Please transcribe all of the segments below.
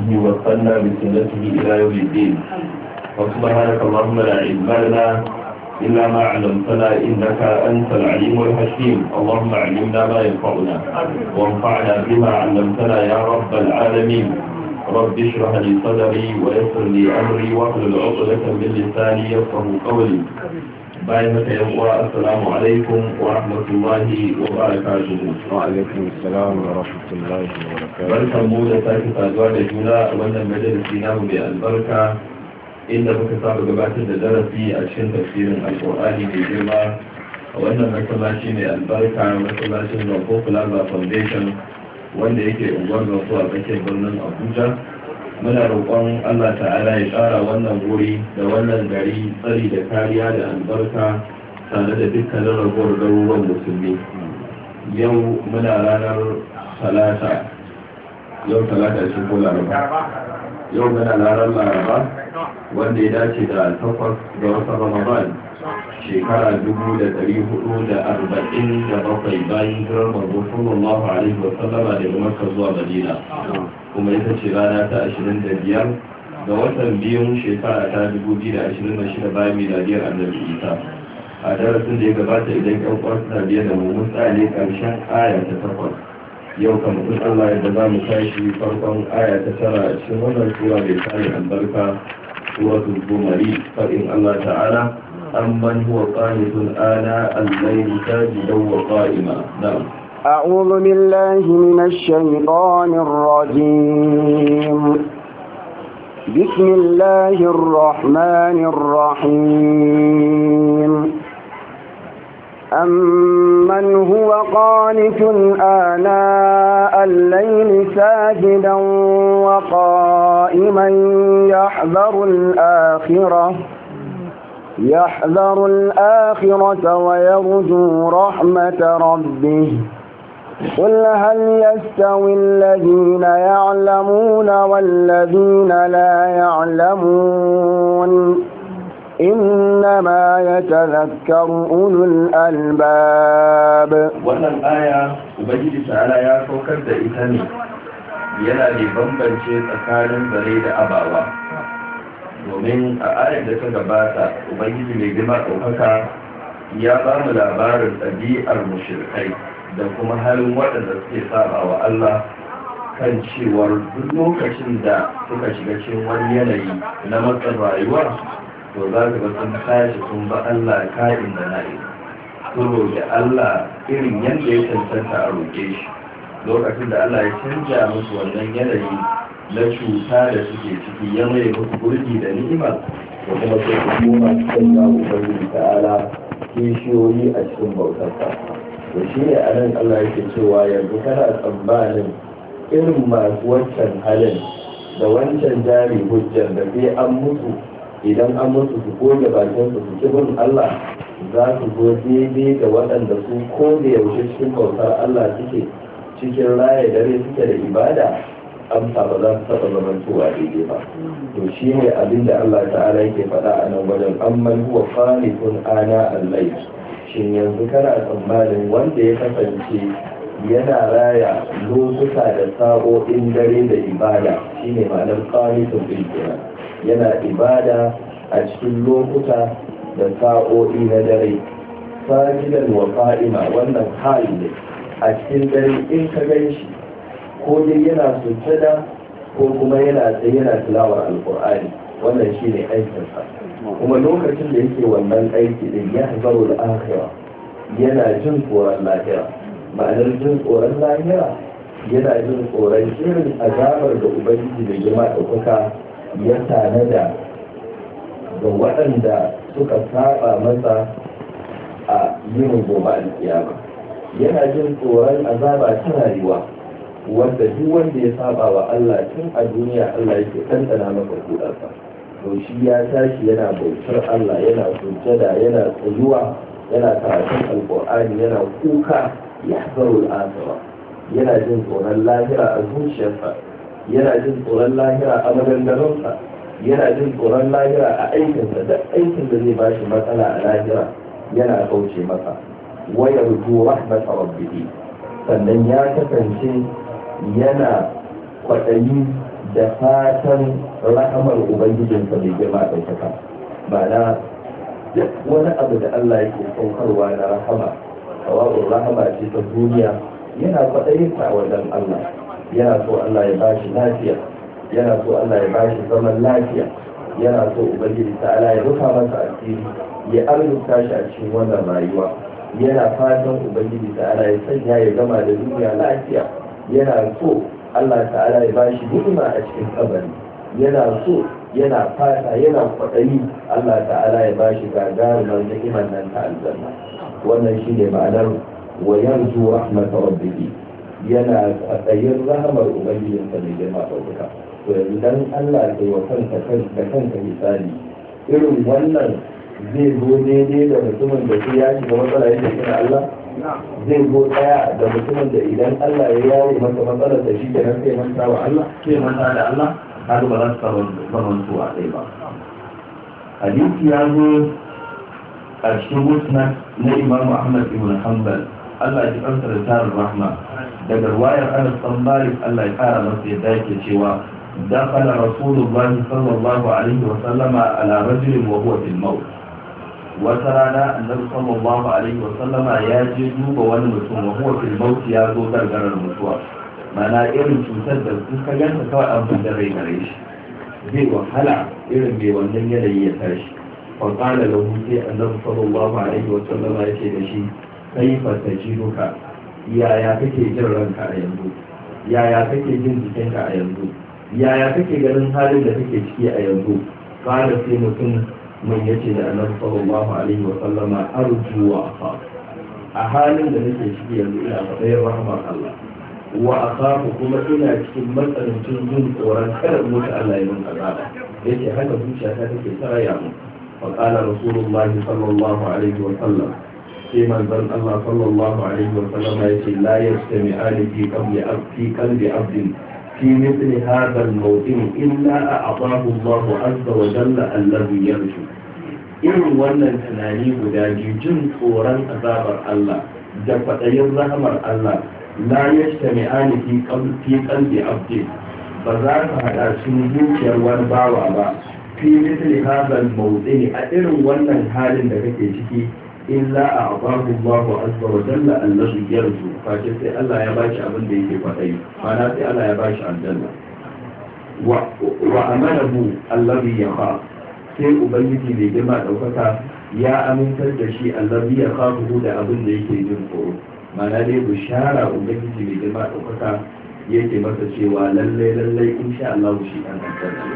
بهديه واستنى بسنته إلى يوم الدين. وسبحانك اللهم لا علم لنا إلا ما علمتنا إنك أنت العليم الحكيم. اللهم علمنا ما ينفعنا وانفعنا بما علمتنا يا رب العالمين. رب اشرح لي صدري ويسر لي أمري واحلل عقدة من لساني يفقهوا قولي. بايعك يا السلام عليكم ورحمة الله وبركاته. وعليكم السلام ورحمة الله وبركاته. بركة مولى ساكت أدوار الجولة وانا مجلس نام بالبركة inda muka saba gabatar da darasi a cikin tafsirin alkur'ani mai girma a wannan masallaci mai albarka masallacin Zanko Plaza Foundation wanda yake unguwar Zanko a tsakiyar birnin Abuja. Muna roƙon Allah ta'ala ya ƙara wannan wuri da wannan gari tsari da kariya da albarka tare da dukkanin ragowar garuruwan musulmi. Yau muna ranar talata, yau talata shi ko laraba, yau muna ranar laraba wanda ya dace da 8 ga watan Ramadan shekara 1447 bayan hijirar manzo sallallahu alaihi wa sallama daga Makka zuwa Madina, kuma ita ce rana ta 25 ga watan biyun shekara ta 2026 bayan miladiyar Annabi Isa. A darasin da ya gabata idan ƴan uwa suna biye da mu mun tsaya karshen aya ta 8. Yau kamar in Allah yadda za mu tashi farkon aya ta 9 a cikin wannan sura mai tsari albarka سورة الزمر فإن الله تعالى أمن هو قانت آناء الليل ساجدا وقائما. نعم. أعوذ بالله من الشيطان الرجيم. بسم الله الرحمن الرحيم. أمن هو قانت آناء الليل ساجدا وقائما يحذر الآخرة ويرجو رحمة ربه. قل هل يستوي الذين يعلمون والذين لا يعلمون إنما يتذكر أولو الألباب. wannan aya ubangiji ta'ala ya saukar da ita ne yana da bambance tsakanin zare da abawa, domin a ayar da ta gabata ubangiji mai girma ɗaukaka ya ba mu labarin ɗabi'ar mushrikai da kuma halin waɗanda suke saba wa Allah kan cewar duk lokacin da suka shiga cikin wani yanayi na matsin rayuwa to za ka ga sun tashi sun ba Allah ka'in da na'in sun roƙi Allah irin yadda ya cancanta a roƙe shi. Lokacin da Allah ya canja musu wannan yanayi na cuta da suke ciki ya mai musu gurbi da ni'ima da kuma sai su koma cikin ga ubangiji ta'ala kishiyoyi a cikin bautarsa. To shi ne a nan Allah yake cewa yanzu kana tsammanin irin masu wancan halin da wancan jari hujjar da sai an mutu idan an mutu su goge bakinsu su kibin Allah za su zo daidai da waɗanda su ko da yaushe cikin bautar Allah suke cikin raya dare suke da ibada, amsa ba za su taɓa zamantowa daidai ba. To shi ne abin da Allah ta'ala yake faɗa a nan wajen amman huwa qanitun ana al-layl. Shin yanzu kana tsammanin wanda ya kasance yana raya lokuta da sa'o'in dare da ibada, shine ma'anar qanitun din kenan, yana ibada a cikin lokuta da sa'o'i na dare, sajidan wa qa'ima, wannan hali ne a cikin dare in ka gan shi ko dai yana sujjada ko kuma yana tsaye yana tilawar alqur'ani, wannan shine aikinsa. Kuma lokacin da yake wannan aiki din ya hazaru al-akhirah, yana jin tsoron lahira. Ma'anar jin tsoron lahira yana jin tsoron irin azabar da ubangiji da girma ɗaukaka ya tanada ga waɗanda suka saba masa a yin gobe alkiyama. Yana jin tsoron azaba ta rayuwa wanda duk wanda ya saba wa Allah tun a duniya Allah yake ɗanɗana masa kudarsa. To shi ya tashi yana bautar Allah, yana sujjada, yana tsayuwa, yana karatun alƙur'ani, yana kuka, ya zarul asira, yana jin tsoron lahira a zuciyarsa, yana jin tsoron lahira a maganganunsa, yana jin tsoron lahira a aikinsa. da aikin da zai bashi matsala a lahira yana kauce masa. waya ruju rahmata rabbihi, sannan ya kasance yana kwaɗayi da fatan rahamar ubangijinsa mai girma ɗaukaka. Ma'ana duk wani abu da Allah yake saukarwa na rahama, sawa'un rahama ce ta duniya, yana kwaɗayin ta wajen Allah. Yana so Allah ya bashi lafiya, yana so Allah ya bashi zaman lafiya, yana so ubangiji ta'ala ya rufa masa asiri, ya arzuta shi a cikin wannan rayuwa. Yana fatan ubangiji ta'ala ya sanya ya gama da duniya lafiya. Yana so Allah ta'ala ya bashi ni'ima a cikin kabari. Yana so, yana fata, yana kwaɗayi Allah ta'ala ya bashi gagarumar ni'imar nan ta aljanna. Wannan shine ma'anar wa yarju rahmatar rabbihi, yana kwaɗayin rahamar ubangijinsa mai girma ɗaukaka. To yanzu dan Allah kai wa kanka da kanka misali, irin wannan zai zo daidai da mutumin da sai ya shiga matsala yake kira Allah? Zai zo daya da mutumin da idan Allah ya yaye masa matsalar da shi ke nan sai manta wa Allah, sai manta da Allah, har ba za su zamantu a ɗaya ba. Hadisi ya zo a cikin musnad na Imam Ahmad ibn Hanbal, Allah ya ji kansa da tarin rahma, daga ruwayar Anas bin Malik, Allah ya kara masa yadda yake cewa دخل رسول الله صلى الله عليه وسلم على رجل وهو في الموت. وترانا النبي صلى الله عليه وسلم يجي دوبا wani mutum وهو في الموت ya zo gargarar mutuwa. Mana irin cutar da sun ka ganta kawai an da rai gare shi, zai wahala irin mai wannan yanayi ya tashi. فقال له sai annabi sallallahu alaihi wasallam ya ce da shi, kaifa tajiduka, yaya kake jin ranka a yanzu, yaya kake jin jikinka a yanzu, yaya kake ganin halin da kake ciki a yanzu? Kada sai mutum mun yace da annabi sallallahu alaihi wa sallama, arju wa akhaf, a halin da nake ciki yanzu ina fadayar rahmar Allah, wa akhafu kuma ina cikin matsanancin jin tsoron kada mutu Allah ya mun azaba. Yace haka zuciyata take tsaraya mu. Fa qala rasulullahi sallallahu alaihi wa sallam, sai manzon Allah sallallahu alaihi wa sallama yace la yastami'ani fi qalbi abdin في مثل هذا الموطن إلا أعطاه الله عز وجل الذي يرجو. إن wannan tunani guda biyu, jin tsoron azabar Allah da kwaɗayin rahamar Allah, la yajtami'ani fi qalbi abdi, ba za ka haɗa cikin zuciyar wani bawa ba, fi mithli hadha al-mawdin, a irin wannan halin da kake ciki, illa a'tahu Allahu azza wa jalla allazi yarju, face sai Allah ya bashi abin da yake kwaɗayi, mana sai Allah ya bashi aljanna. wa amanahu allazi yakhaf, sai ubangiji mai girma ɗaukaka ya amintar da shi allazi yakhafu da abin da yake jin tsoro. Mana dai bishara ubangiji mai girma ɗaukaka yake masa cewa lallai insha Allah shi an aljanna.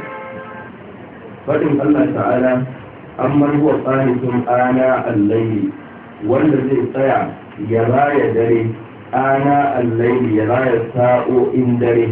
Fadin Allah ta'ala, amma huwa qanitun ana al-layli, wanda zai tsaya ya raya dare, ana al-layli, ya raya sa'o'in dare.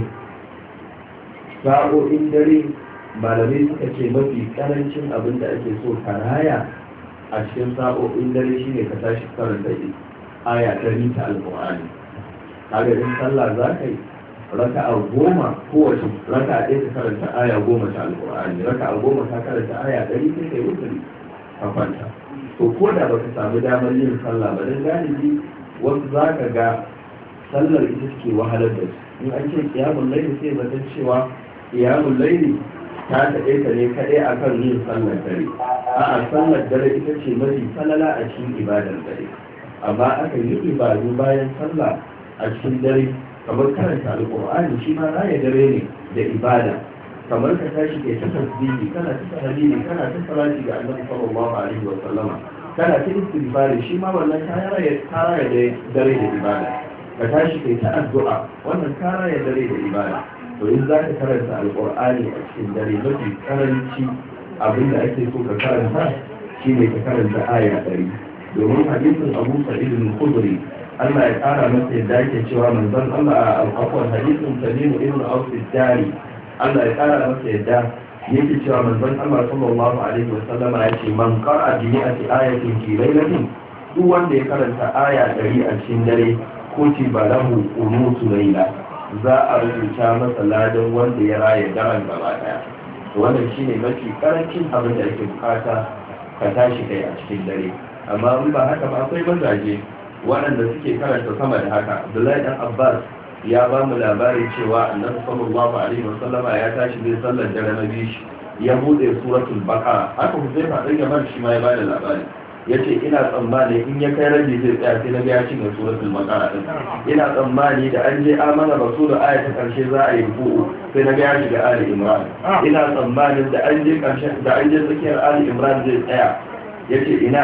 Sa'o'in dare malamai suka ce mafi karancin abin da ake so ka raya a cikin sa'o'in dare shine ka tashi karanta aya 100 ta alqur'ani. Kaga in sallah za ka yi raka'a 10, kowace raka'a ɗaya ta karanta aya 10 ta alƙur'ani, raka'a 10 ta karanta aya 100, sai kai wuturi a kwanta. To ko da baka samu damar yin sallah ba, dan galibi wasu za ka ga sallar ita ke wahalar da su. In an ce qiyamul layli sai zaton cewa qiyamul layli ta taɗe ta ne kaɗai akan yin sallar dare. A'a, sallar dare ita ce mafi falala a cikin ibadar dare. Amma akan yi ibadu bayan sallah a cikin dare, kamar karanta alƙur'ani, shi ma raya dare ne da ibada. Kamar ka tashi kai ta tasbihi, kana ta tahlili, kana ta salati ga Annabi sallallahu alaihi wa sallama, kana ta istighfari, shi ma wannan ka raya dare da ibada. Ka tashi kai ta addu'a, wannan ka raya dare da ibada. To in za ka karanta alƙur'ani a cikin dare, mafi karanci abin da ake so ka karanta shine ka karanta aya 100. Domin hadisin Abu Sa'id al-Khudri, Allah ya kara masa yadda yake cewa manzon Allah a alƙafar hadisin Salimu ibn Auf al-Dari, Allah ya kara masa yadda yake cewa manzon Allah sallallahu alaihi wa sallama ya ce, man qara'a bi mi'ati ayatin fi laylatin, duk wanda ya karanta aya 100 a cikin dare, kutiba lahu qunutu layla, za a rubuta masa ladan wanda ya raya daren gaba daya. Wannan shine mafi karancin abin da ake bukata ka tashi kai a cikin dare. Amma in ba haka ba, akwai mazaje waɗanda suke karanta sama da haka. Abdullahi dan Abbas ya ba mu labari cewa annabi sallallahu alaihi wasallama ya tashi zai sallar dare na biyu ya bude suratul baqara haka Huzaifa dan Yaman shi ma ya bada labari yace ina tsammani in ya kai rabi zai tsaya sai naga ya cinye suratul baqara din ina tsammani da an je amana rasulu aya ta karshe za a yi ruku sai naga ya shiga ali imran ina tsammanin da an je karshen da an je tsakiyar ali imran zai tsaya yace ina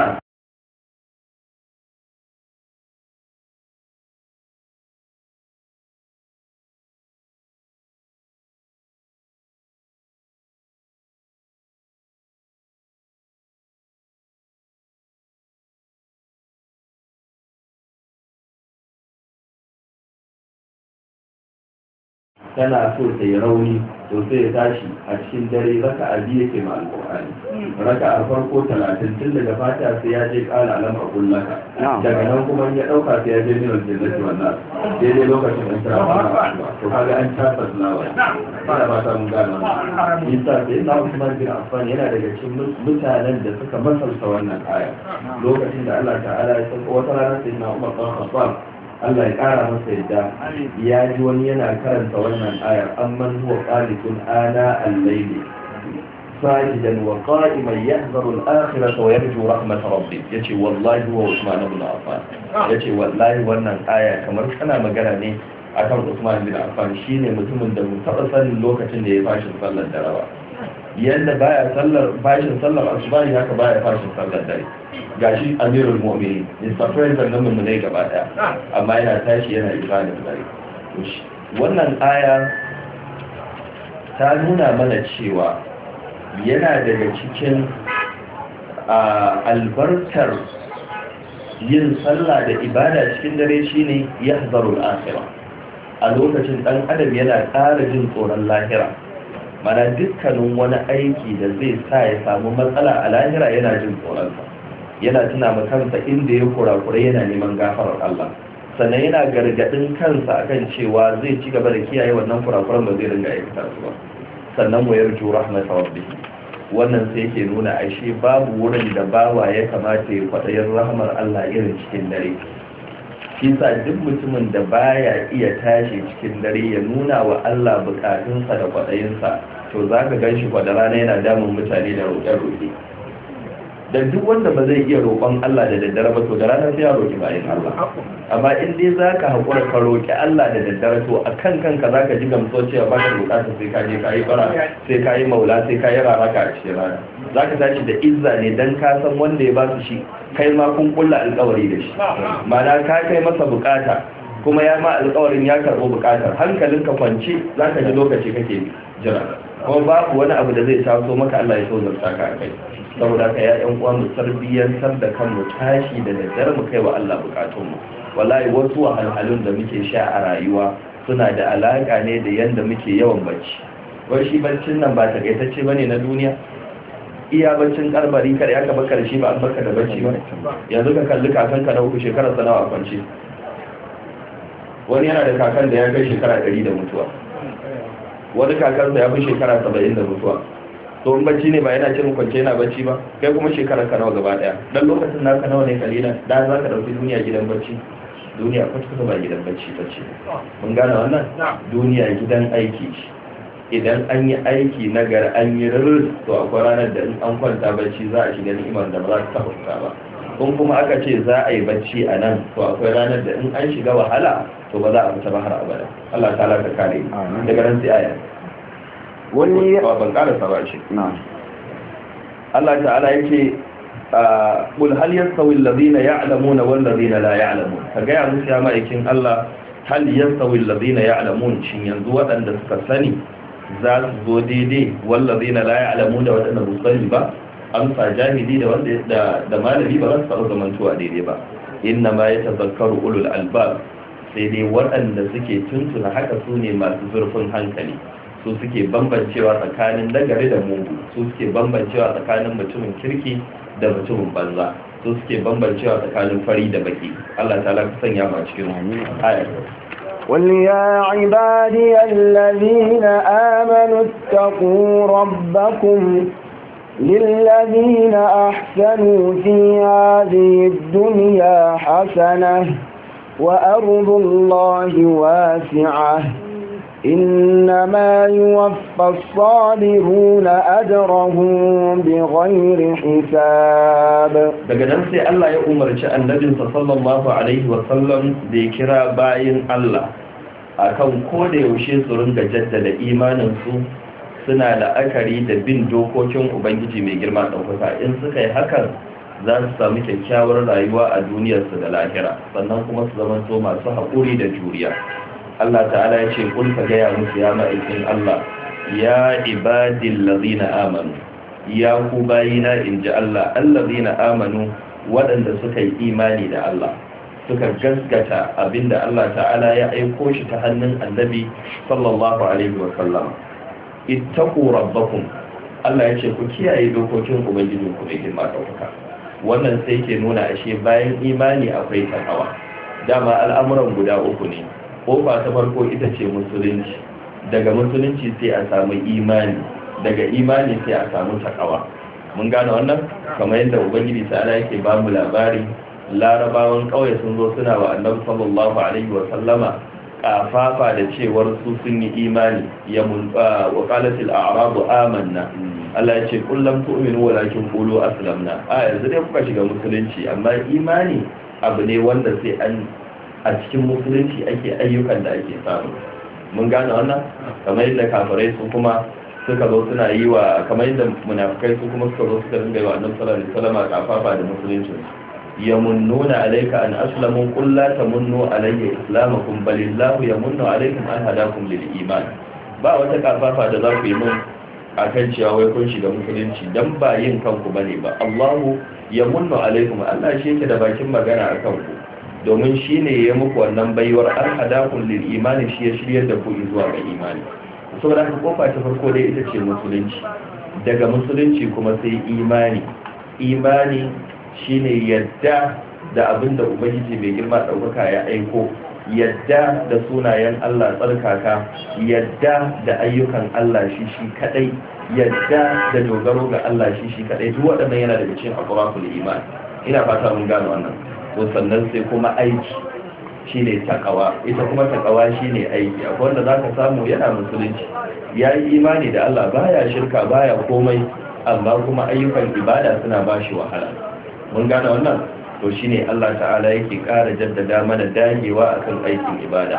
tana so ta yi rauni to sai ya tashi a cikin dare raka a biyu yake ma alƙur'ani raka a farko 30 tun daga fata sai ya je ƙala alam a kullaka daga nan kuma ya ɗauka sai ya je min aljannati wannan daidai lokacin an tara fara to kaga an tasa lawa ina ba ta mun gano isa sai na Usman bin Affan yana daga cikin mutanen da suka masalta wannan aya lokacin da Allah ta'ala ya saka wata rana sai na Umar bin Khattab Allah ya ƙara masa yadda ya ji wani yana karanta wannan ayar amman huwa qanitun ana al-layli sajidan wa qa'iman yahzaru al-akhirata wa yarju rahmat rabbih yace wallahi huwa Usman ibn Affan yace wallahi wannan aya kamar kana magana ne akan Usman ibn Affan shine mutumin da mun taba sanin lokacin da ya fashi sallar dare ba yanda baya fashin sallar asubahi haka baya fashin sallar dare gashi amirul mu'minin Mr. President nan mun ne gaba daya amma yana tashi yana ibadar dare wannan aya ta nuna mana cewa yana daga cikin albarkar yin sallah da ibada cikin dare shine yahzarul akhirah a lokacin dan adam yana ƙara jin tsoron lahira mana dukkanin wani aiki da zai sa ya samu matsala a lahira yana jin tsoronsa yana tuna ma kansa inda ya kurakure yana neman gafarar Allah sannan yana gargadin kansa akan cewa zai ci gaba da kiyaye wannan kurakuran ba zai ringa aikata su ba sannan wayar ju rahmat rabbih wannan sai yake nuna ashe babu wurin da bawa ya kamata ya kwadayin rahmar Allah irin cikin dare shi sa duk mutumin da baya iya tashi cikin dare ya nuna wa Allah bukatunsa da kwadayinsa to za ka gan shi kwada rana yana damun mutane da roƙe-roƙe da duk wanda ba zai iya roƙon Allah da daddare ba to da rana sai ya roƙi bayan Allah amma in dai za ka haƙura ka roƙi Allah da daddare to a kan kanka za ka ji gamsuwa cewa ba ka buƙatar sai ka je ka yi bara sai ka yi maula sai ka yi raraka a cikin rana za ka tashi da izza ne don ka san wanda ya ba su shi kai ma kun kulla alƙawari da shi ma'ana ka kai masa buƙata kuma ya ma alƙawarin ya karɓo buƙatar hankalinka kwance za ka ji lokaci kake jira kuma babu wani abu da zai taso maka Allah ya so zarta ka kai saboda ka ya ƴan uwa mu tarbiyyantar da kanmu tashi da daddare mu kai wa Allah bukatunmu wallahi wasu wahalhalun da muke sha a rayuwa suna da alaka ne da yanda muke yawan bacci wai shi baccin nan ba takaitacce bane na duniya iya baccin karbari kada aka baka da shi ba an baka da bacci ba yanzu ka kalli kakanka na uku shekara sanawa a kwance wani yana da kakan da ya kai shekara 100 da mutuwa wani kakansa ya fi shekara 70 da mutuwa to in bacci ne ba yana cin kwance yana bacci ba kai kuma shekarar ka nawa gaba daya dan lokacin naka nawa ne kalila da za ka dauki duniya gidan bacci duniya kwata ba gidan bacci bace mun gane wannan duniya gidan aiki idan an yi aiki na gar an yi rurrus to akwai ranar da in an kwanta bacci za a shiga ni'imar da ba za ta taɓa ba kun kuma aka ce za a yi bacci a nan to akwai ranar da in an shiga wahala to ba za a fita ba har abada Allah ta'ala ka kare daga nan sai aya wani ban karasa ba shi Allah ta'ala yake qul hal yastawi alladhina ya'lamuna wal ladina la ya'lamun kaga ya musu ya ma'aikin Allah hal yastawi alladhina ya'lamun shin yanzu waɗanda suka sani za su zo daidai wal ladina la ya'lamun da waɗanda ba su sani ba amsa jahili da wanda da malami ba za su faru zamantuwa daidai ba inna ma yatazakkaru ulul albab sai dai waɗanda suke tuntuna haka su ne masu zurfin hankali su suke bambancewa tsakanin nagari da mugu su suke bambancewa tsakanin mutumin kirki da mutumin banza su suke bambancewa tsakanin fari da baki Allah ta'ala ka sanya mu cikin ayar قل يا عبادي الذين آمنوا اتقوا ربكم للذين أحسنوا في هذه الدنيا حسنة وأرض الله واسعة إنما يوفى الصابرون أجرهم بغير حساب. daga nan sai Allah ya umarci annabinsa sallallahu alaihi wa sallam da ya kira bayin Allah akan ko da yaushe su ringa jaddada imanin su suna la'akari da bin dokokin ubangiji mai girma ɗaukaka. In suka yi hakan za su samu kyakkyawar rayuwa a duniyarsu da lahira, sannan kuma su zama to masu haƙuri da juriya. Allah ta'ala ya ce kul ka gaya musu ya ma'aikin Allah, ya ibadil ladina amanu, ya ku bayina inji Allah, allazina amanu, waɗanda suka yi imani da Allah, suka gaskata abinda Allah ta'ala ya aiko shi ta hannun annabi sallallahu alaihi wa sallam. Ittaqu rabbakum, Allah ya ce ku kiyaye dokokin ubangijinku mai girma ɗaukaka. Wannan sai ke nuna ashe bayan imani akwai takawa. Dama al'amuran guda uku ne. Kofa ta farko ita ce musulunci, daga musulunci sai a samu imani, daga imani sai a samu takawa. Mun gane wannan kamar yadda ubangiji ta'ala yake ba mu labari. Larabawan kauye sun zo suna wa annabi sallallahu alaihi wa sallama kafafa da cewar su sun yi imani, ya wa qalatil a'rabu amanna. Allah ya ce kullum tu'minu walakin qulu aslamna. Yanzu dai kuka shiga musulunci, amma imani abu ne wanda sai an a cikin musulunci ake ayyukan da ake samu. Mun gane wannan kamar yadda kafirai su kuma suka zo suna yi wa, kamar yadda munafikai su kuma suka zo suka dinga yi wa annabi sallallahu alaihi wasallam kafafa da musulunci. yamunnuna alayka an aslamu qul la tamunnu alayya islamakum balillahu yamunnu alaykum an hadakum lil iman. Ba wata kafafa da za ku yi mun akan cewa wai kun shiga musulunci dan ba yin kanku bane ba. Allahu yamunnu alaykum, Allah shi yake da bakin magana akan ku, domin shine ya muku wannan baiwar an hadakum lil iman, shi ya shiryar da ku zuwa ga imani. Saboda haka kofa ta farko dai ita ce musulunci, daga musulunci kuma sai imani. Imani shine yadda da abinda ubangiji mai girma daukaka ya aiko, yadda da sunayen Allah tsarkaka, yadda da ayyukan Allah shi kadai, yadda da dogaro ga Allah shi kadai. Duk waɗannan yana daga cikin aqwaqul iman. Ina fata mun gano wannan. To sannan sai kuma aiki shine takawa. Ita kuma takawa shine aiki. Akwai wanda zaka samu yana musulunci, yayi imani da Allah, baya shirka, baya komai, amma kuma ayyukan ibada suna bashi wahala. Mun gane wannan. To shine Allah ta'ala yake ƙara jaddada mana dagewa akan aikin ibada.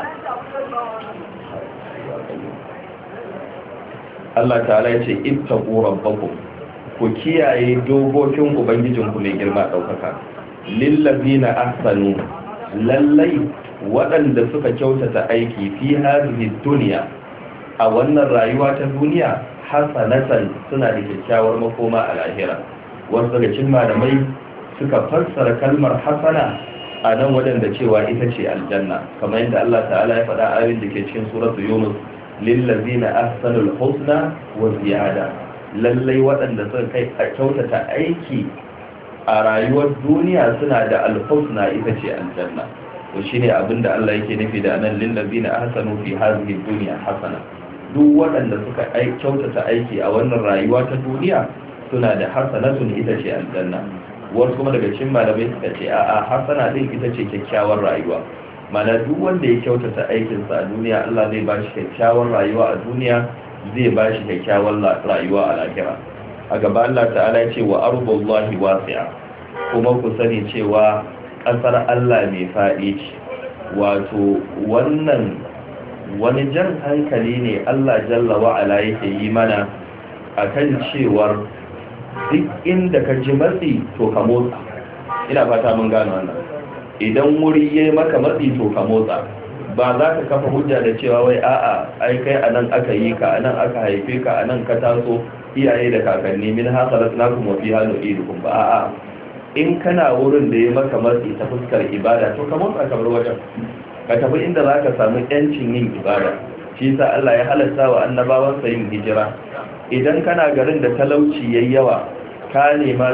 Allah ta'ala ya ce ittaqu rabbakum, ku kiyaye dokokin ubangijinku mai girma daukaka. Lillazina ahsanu, lallai waɗanda suka kyautata aiki fi hadhihi dunya, a wannan rayuwa ta duniya, hasanatan, suna da kyakkyawar makoma a lahira. Wasu daga cikin malamai suka fassara kalmar hasana a nan waɗanda cewa ita ce aljanna, kamar yadda Allah ta'ala ya faɗa ayoyin da ke cikin suratu Yunus, lillazina ahsanul husna wa ziyada. Lallai waɗanda suka kai a kyautata aiki a rayuwar duniya suna da alhusna, ita ce aljanna. To shine abinda Allah yake nufi da anan lillazina ahsanu fi hadhihi dunya hasana. Duk waɗanda suka kyautata aiki a wannan rayuwa ta duniya suna da hasanatun, ita ce aljanna. Wasu kuma daga cikin malamai suka ce a'a, hasana din ita ce kyakkyawar rayuwa. Mana duk wanda ya kyautata aikinsa a duniya, Allah zai ba shi kyakkyawar rayuwa a duniya, zai ba shi kyakkyawar rayuwa a lahira. A gaba Allah ta'ala ya ce wa ardullahi wasi'a, kuma ku sani cewa ƙasar Allah mai faɗi ce. Wato wannan wani jan hankali ne Allah jalla wa'ala yake yi mana akan cewar duk inda ka ji matsi to ka motsa. Ina fata mun gano wannan. Idan wuri yayi maka matsi to ka motsa. Ba za ka kafa hujja da cewa wai a'a ai kai anan aka yi ka, anan aka haife ka, anan ka taso, iyaye da kakanni min hasalatnakum wa fiha nu'idukum. Ba a'a, in kana wurin da yayi maka matsi ta fuskar ibada to ka motsa ka bar wajen. Ka tafi inda za ka samu yancin yin ibada. Shi yasa Allah ya halatta wa annabawansa yin hijira. Idan kana garin da talauci yayi yawa, ka nema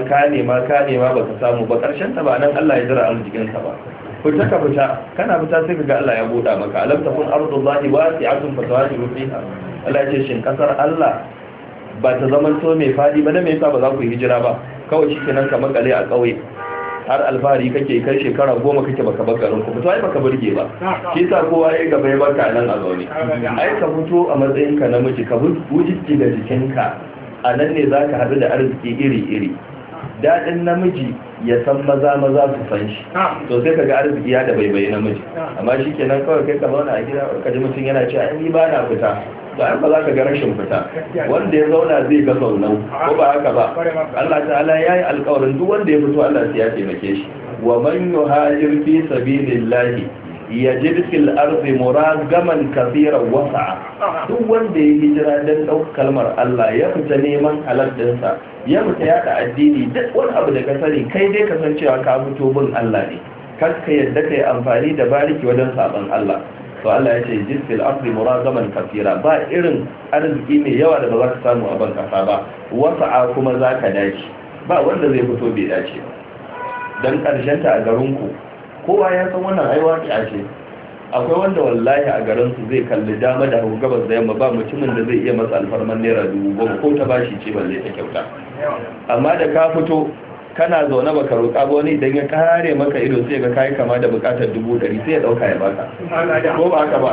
baka samu ba, karshen ta ba nan Allah ya jira arzikin ka ba. Fita ka fita, kana fita sai kaga Allah ya buɗa maka. Alam takun ardullahi wasi'atun fatawajiru fiha. Allah ya ce shin kasar Allah ba ta zaman to mai fadi ba, da me yasa ba za ku hijira ba? Kawai shikenan ka makale a kauye. har alfahari kake kai shekara 10 kake baka bar garin ku to ai baka burge ba shi sa kowa yayi gaba ya barka nan a zaune ai ka fito a matsayin ka namiji ka bujiji da jikinka a nan ne zaka haɗu da arziki iri-iri daɗin namiji ya san maza su san shi to sai ka ga arziki ya da baibayi namiji amma shi kenan kawai kai ka zauna a gida ka ji mutum yana cewa ni ba na fita to an ba za ka ga rashin fita wanda ya zauna zai ga zaunau ko ba haka ba Allah ta'ala ya yi alƙawarin duk wanda ya fito Allah sai ya taimake shi wa man yuhajir fi sabilillahi yajid fil ardi muragaman kaseeran wasa'a duk wanda ya hijira dan ɗaukar kalmar Allah ya fita neman halal dinsa ya fita yada addini duk wani abu da ka sani kai dai ka san cewa ka fito bin Allah ne kar ka yadda kai amfani da bariki wajen saban Allah to Allah ya ce jisfil ardi muragaman kaseera ba irin arziki mai yawa da ba za ka samu a ban kasa ba wasa'a kuma za ka dace ba wanda zai fito bai dace dan karshen ta a garin ku kowa ya san wannan aiwaƙiya ce akwai wanda wallahi a garinsu zai kalli dama da hagu gabas da yamma ba mutumin da zai iya masa alfarman naira 10,000 ko ta bashi ce balle ta kyauta amma da ka fito kana zaune baka roƙa ba wani idan ya kare maka ido sai ga kai kama da buƙatar 100,000 sai ya ɗauka ya baka ko ba haka ba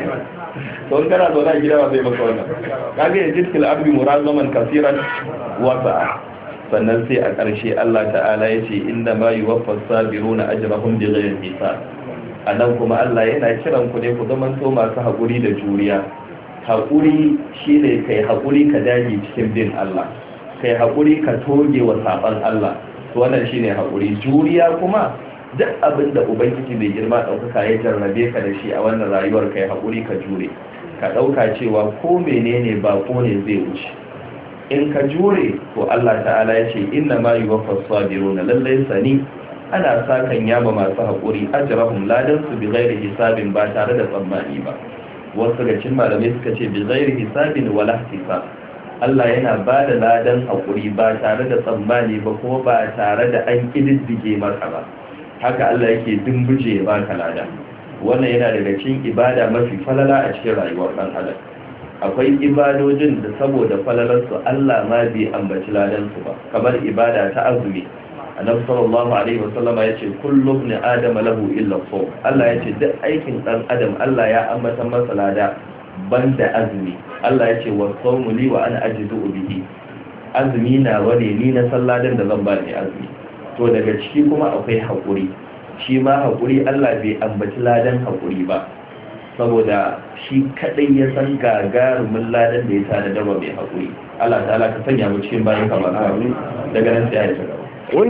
to in kana zaune a gida ba zai maka wannan kaga ya jiskil abdi murazaman kasiran wasa sannan sai a ƙarshe Allah ta'ala ya ce inda ma yi waffas sabiruna ajrahum bi ghayri hisab anan kuma Allah yana kiran ku ne ku zaman to masu haƙuri da juriya haƙuri shine kai haƙuri ka dage cikin bin Allah kai haƙuri ka toge wa saban Allah to wannan shine haƙuri juriya kuma duk abin da ubangiji mai girma ɗaukaka ya jarrabe ka da shi a wannan rayuwar kai haƙuri ka jure ka ɗauka cewa ko menene ba ko ne zai wuce in ka jure to Allah ta'ala ya ce inna ma yuwaffas sabiruna lallai sani ana sakan yaba masu haƙuri ajrahum ladan su bi ghairi hisabin ba tare da tsammani ba wasu ga cin malamai suka ce bi ghairi hisabin wala hisab Allah yana ba da ladan haƙuri ba tare da tsammani ba kuma ba tare da an kididdige maka ba haka Allah yake dimbuje ba ka lada wannan yana daga cikin ibada mafi falala a cikin rayuwar ɗan adam akwai ibadojin da saboda falalarsu Allah ma bai ambaci ladansu ba kamar ibada ta azumi annabi sallallahu alaihi wasallama yace kullu ibn adam lahu illa sawm Allah yace duk aikin dan adam Allah ya ambata masa lada banda azumi Allah yace wa sawmu li wa ana ajidu bihi azumi na wane ni na salladan da zan ba ni azumi to daga ciki kuma akwai hakuri shi ma hakuri Allah bai ambaci ladan hakuri ba saboda shi kadai ya san gagarumin ladan da ya tana daba mai haƙuri Allah ta'ala ka sanya mu cikin bayan kamar amin daga nan sai ya gaba قل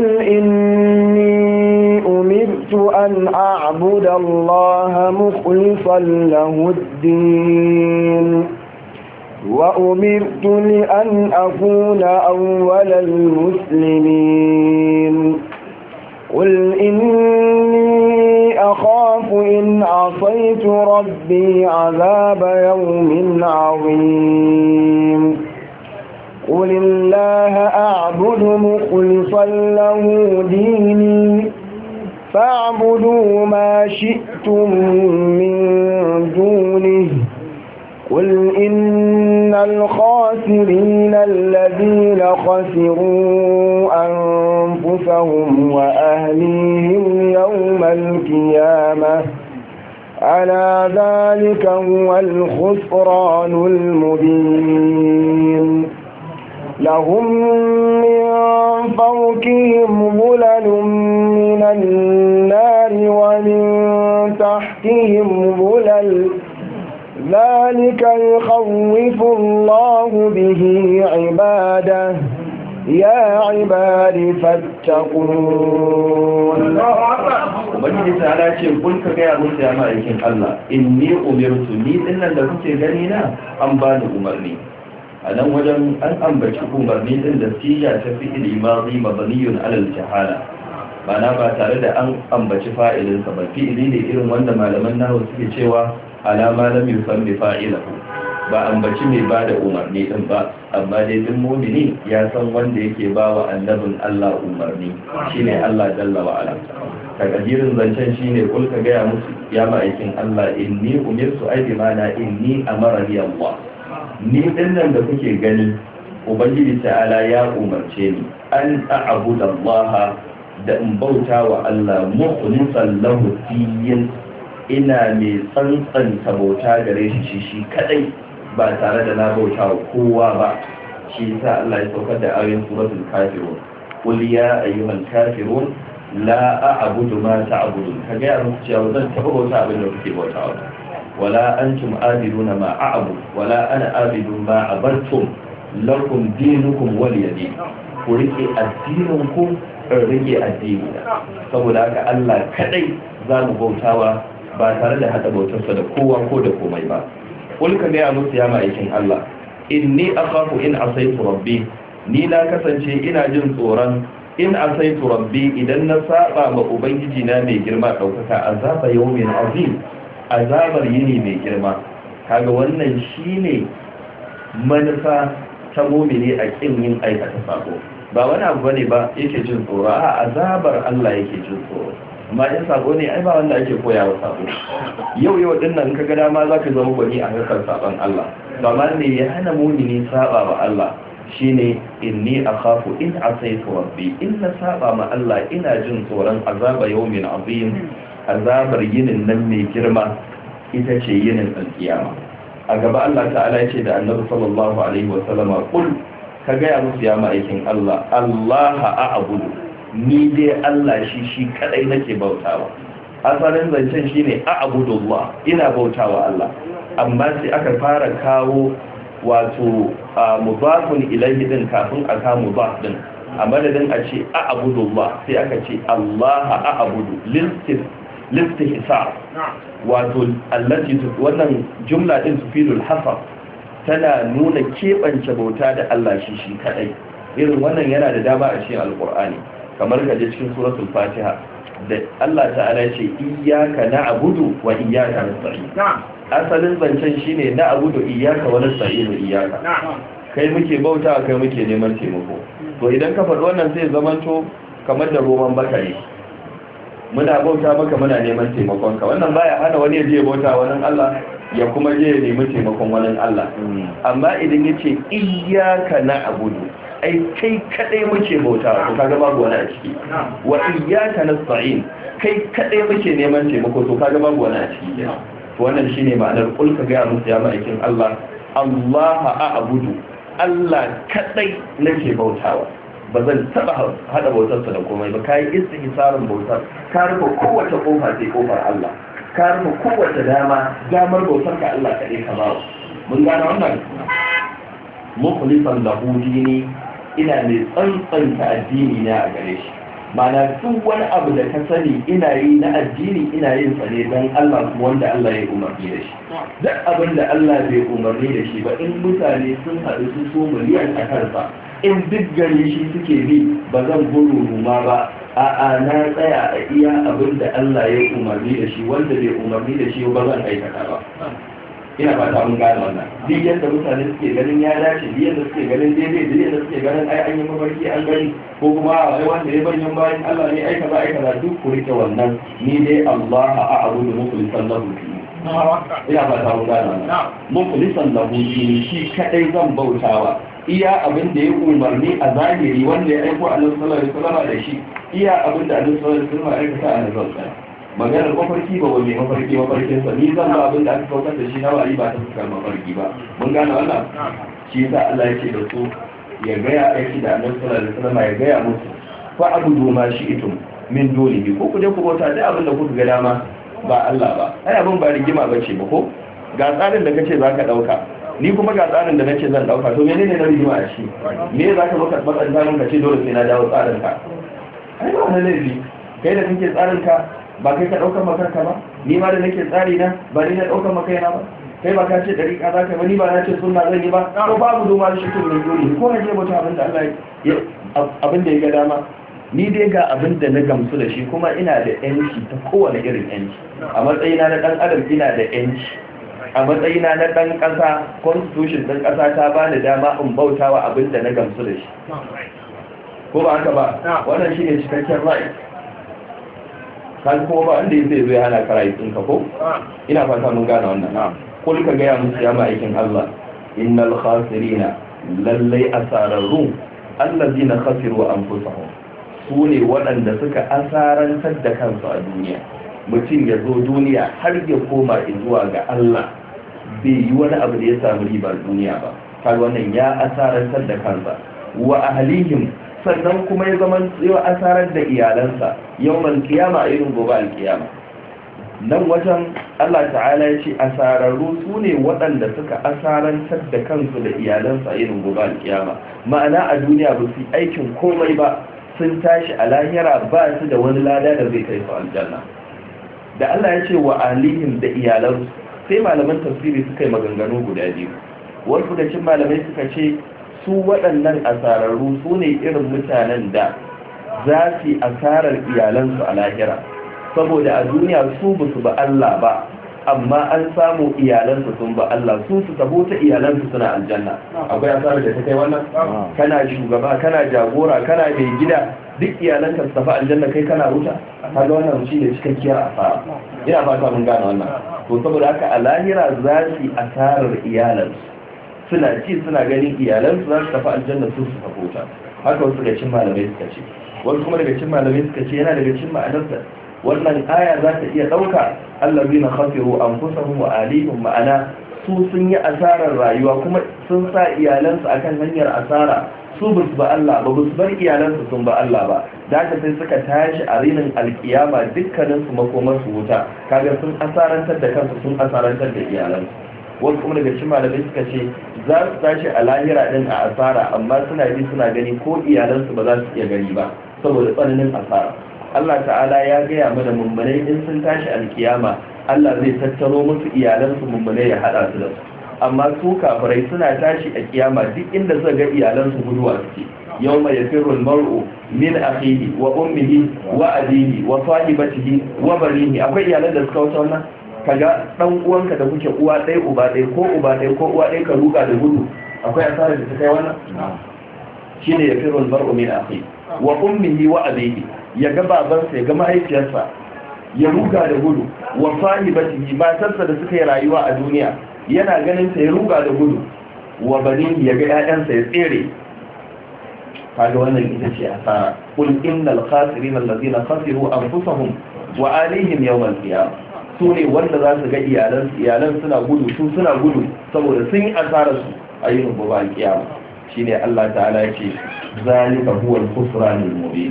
إني أمرت أن أعبد الله مخلصا له الدين وأمرت لأن أكون أول المسلمين قل إني أخاف إن عصيت ربي عذاب يوم عظيم قل الله أعبد مخلصا له ديني فاعبدوا ما شئتم من دونه قل إن الخاسرين الذين خسروا أنفسهم وأهليهم يوم القيامة ألا ذلك هو الخسران المبين لهم من فوقهم ظلل من النار ومن تحتهم ظلل ذلك يخوف الله به عباده يا عباد فاتقون ubangiji ta ce kun ka gaya musu ya ma'aikin Allah inni umirtu ni dinnan da kuke gani na an ba ni umarni a nan wajen an ambaci umarni din da siya ta fi'il madi mabniyun alal jahala bana ba tare da an ambaci fa'ilinsa ba fi'ili ne irin wanda malaman nahwu suke cewa alama lam yusammi fa'ilahu ba ambaci mai ba da umarni din ba amma dai duk mu'mini ya san wanda yake ba wa annabin Allah umarni shine Allah jalla wa ala takadirin zancen shine kul ka gaya musu ya ma'aikin Allah inni umirtu ay bimana inni amarani Allah ni dinnan da kuke gani ubangiji ta'ala ya umarce ni an a'budu Allah da in bauta wa Allah mukhlisan lahu diyyan, ina mai tsantsanta bauta gare shi shi kadai ba tare da na bauta wa kowa ba. shi yasa Allah ya saukar da ayoyin suratul kafirun, qul ya ayyuhal kafirun la a'budu ma ta'budun, kaga ya rubuta cewa zan taba bauta abin da kuke bautawa, wala antum abiduna ma a'budu wala ana abidu ma abartum lakum dinukum waliyadin. ku rike addinin ku rike addini saboda haka Allah kadai za mu bautawa ba tare da hada bautarsa da kowa ko da komai ba. qul ka ga musu ya ma'aikin Allah, inni akhafu in asaitu rabbi, ni na kasance ina jin tsoron in asaitu rabbi idan na saba ma ubangiji na mai girma daukaka, azaba yawmin azim, azabar yini mai girma. kaga wannan shine manufa ta mu'mini a kin yin aikata sako, ba wani abu bane ba yake jin tsoro, a azabar Allah yake jin tsoro. amma in sako ne ai ba wanda ake koya wa sako. yau din nan kaga dama zaka zama gwani a harkar sabon Allah, amma ne ya hana mu'mini saba wa Allah shine inni akhafu in asaitu rabbi, in na saba ma Allah ina jin tsoron azaba yawmin azim, azabar yinin nan mai girma, ita ce yinin alkiyama. a gaba Allah ta'ala ya ce da annabi sallallahu alaihi wa sallama, kul ka gaya musu ya ma'aikin Allah, Allah a'budu, ni dai Allah shi kadai nake bautawa. asalin zancen shine a'budullah, ina bautawa Allah, amma sai aka fara kawo wato mudafun ilayhi din kafin a kawo mudaf din, a madadin a ce a'budullah sai aka ce Allah a'budu listihsa, wato allati wannan jumla din tufidul hasab, tana nuna keɓance bauta da Allah shi kadai. irin wannan yana da dama a cikin alqur'ani, kamar kaje cikin suratul fatiha da Allah ta'ala ce iyyaka na'budu wa iyyaka nasta'in. asalin zancen shine na'budu iyyaka wa nasta'inu iyyaka, kai muke bauta kai muke neman taimako. to idan ka faɗi wannan sai zamanto kamar da roman baka ne, muna bauta maka muna neman taimakon ka. wannan baya hana wani ya je bauta wani Allah ya kuma je ya nemi taimakon wani Allah. amma idan yace iyyaka na'budu, ai kai kadai muke bauta, to kaga babu wani a ciki. wa iyyaka nasta'in, kai kadai muke neman taimako, to kaga babu wani a ciki. to wannan shine ma'anar kul ka ga musu ya ma'aikin Allah, Allah a'budu, Allah kadai nake bautawa, ba zan taba hada bautarsa da komai ba. kai istihsarin bautar, ka rufe kowace kofa sai kofar Allah, ka rufe kowace damar bautar ka Allah kadai ka bawo. mun gane wannan. mukhlisan lahu dini, ina mai tsantsanta addini na a gare shi. mana duk wani abu da ka sani ina yi na addini ina yin sa ne don Allah, kuma wanda Allah ya umarni da shi. duk abin da Allah bai umarni da shi ba, in mutane sun haɗu su so miliyan a kansa, in duk gari shi suke bi, ba zan guru ma ba. a'a, na tsaya a iya abin da Allah ya umarni da shi, wanda bai umarni da shi ba zan aikata ba. ina ba ta mun gane wannan. duk yadda mutane suke ganin ya dace, duk yadda suke ganin daidai, duk yadda suke ganin ai an yi mafarki an gani, ko kuma ai wanda ya bayyana bayan Allah ne aika za duk ku rike wannan. ni dai Allah a'budu mukhlishan lahu dini. ina ba ta mun gane wannan. mukhlishan lahu dini, shi kadai zan bautawa. iya abin da ya umarni a zahiri, wanda ya aiko Allah sallallahu alaihi wasallam da shi, iya abin da Allah sallallahu alaihi wasallam ya aikata a nazarsa. maganar mafarki ba wani mafarkin sa, ni zan ba abin da aka saukar da shi na wari ba ta fuskar mafarki ba. mun gane wannan. shi yasa Allah yake da su ya gaya aiki da Annabi sallallahu alaihi wasallam ya gaya musu, fa abudu ma shi'tum min dunihi, ko ku je ku bauta da abin da kuka ga dama ba Allah ba. ai abin ba rigima bace ba ko, ga tsarin da kace zaka dauka, ni kuma ga tsarin da nace zan dauka, to menene na rigima a shi? me zaka baka matsan tsarin ka ce dole sai na dawo tsarin ka? ai ba wani laifi, kai da kake tsarin ka ba kai ka daukar makarka ba, ni ma da nake tsari na ba ni na daukar makaina ba. kai ba ka ce dariƙa za ka ba, ni ba na ce sunna zan yi ba. ko babu doma da shi tun da dole, ko na je mutum abin da Allah ya abin da ya ga dama. ni dai ga abin da na gamsu da shi, kuma ina da yanci ta kowane irin yanci. a matsayina na dan adam ina da yanci, a matsayina na dan ƙasa, constitution ɗin ƙasa ta ba da dama in bautawa abin da na gamsu da shi. ko ba haka ba? wannan shine cikakken right. kan kuma ba inda zai zo ya hana karayi ɗinka ko? ina fata mun gane wannan. kul ka gaya musu ya ma'aikin Allah, innal khasirina, lallai asararru, allazina khasiru anfusahum, su ne waɗanda suka asarantar da kansu a duniya. Mutum ya zo duniya har ya koma zuwa ga Allah bai yi wani abu da ya samu ribar duniya ba, kaga wannan ya asarantar da kansa. Wa ahlihim, sannan kuma ya zama ya asarar da iyalansa yawmal qiyama, irin gobe alqiyama. Nan wajen Allah ta'ala ya ce asararru su ne waɗanda suka asarantar da kansu da iyalansa irin gobe alqiyama, ma'ana a duniya ba su yi aikin komai ba, sun tashi a lahira ba su da wani lada da zai kai su aljanna. Da Allah ya ce wa ahlihim da iyalansu, sai malaman tafsiri suka yi maganganu guda biyu. Wasu da cin malamai suka ce su waɗannan asararru su ne irin mutanen da za su yi asarar iyalansu a lahira, saboda a duniya su ba su ba Allah ba, amma an samu iyalansu sun ba Allah, su tabo ta iyalansu suna aljanna. Akwai asarar da ta kai wannan? Kana shugaba, kana jagora, kana mai gida, duk iyalanka su tafi aljanna, kai kana wuta. Kaga wannan shi ne cikakkiyar asara. Ina fata mun gane wannan. To saboda haka a lahira za su yi asarar iyalansu, suna ci suna ganin iyalansu za su tafi aljanna, su tafi wuta. Haka wasu daga cin malamai suka ce. Wasu kuma daga cin malamai suka ce yana daga cin ma'anarsa wannan aya za ta iya ɗauka allazina khasiru anfusahum wa ahlihim, ma'ana su sun yi asarar rayuwa kuma sun sa iyalansu akan hanyar asara, su ba su ba Allah ba, su bar iyalansu sun ba Allah ba, da haka sai suka tashi a rinin alkiyama dukkanin su makomar su wuta, kaga sun asarantar da kansu, sun asarantar da iyalansu. Wasu kuma daga cikin malamai suka ce za su tashi a lahira din a asara, amma suna ji suna gani ko iyalansu ba za su iya gani ba saboda tsananin asara. Allah ta'ala ya gaya mana mummunai in sun tashi alkiyama Allah zai tattaro musu iyalansu mummunai ya hada su da su, amma su kafirai suna tashi a kiyama duk inda suka ga iyalansu guduwa suke. yawma yafirru al-mar'u min akhihi wa ummihi wa abihi wa sahibatihi wa banihi. Akwai iyalan da suka wuce wannan? Kaga dan uwanka da kuke uwa ɗaya uba ɗaya ko uba ɗaya ko uwa ɗaya ka ruga da gudu, akwai asarar da ta kai wannan? Shine yafirru al-mar'u min akhihi wa ummihi wa abihi, ya ga babansa ya ga mahaifiyarsa ya ruga da gudu, wa sahibatihi, matarsa da suka yi rayuwa a duniya yana ganin ta ya ruga da gudu, wa banihi, ya ga ƴaƴansa ya tsere. kaga wannan ita ce asara. Qul innal khasirina allazina khasiru anfusahum wa ahlihim yawm al-qiyamah. Su ne wanda za su ga iyalan suna gudu, su suna gudu saboda sun yi asarar su a yin gobe al-qiyama. Shine Allah ta'ala ya ce zalika huwa al-khusranul mubin.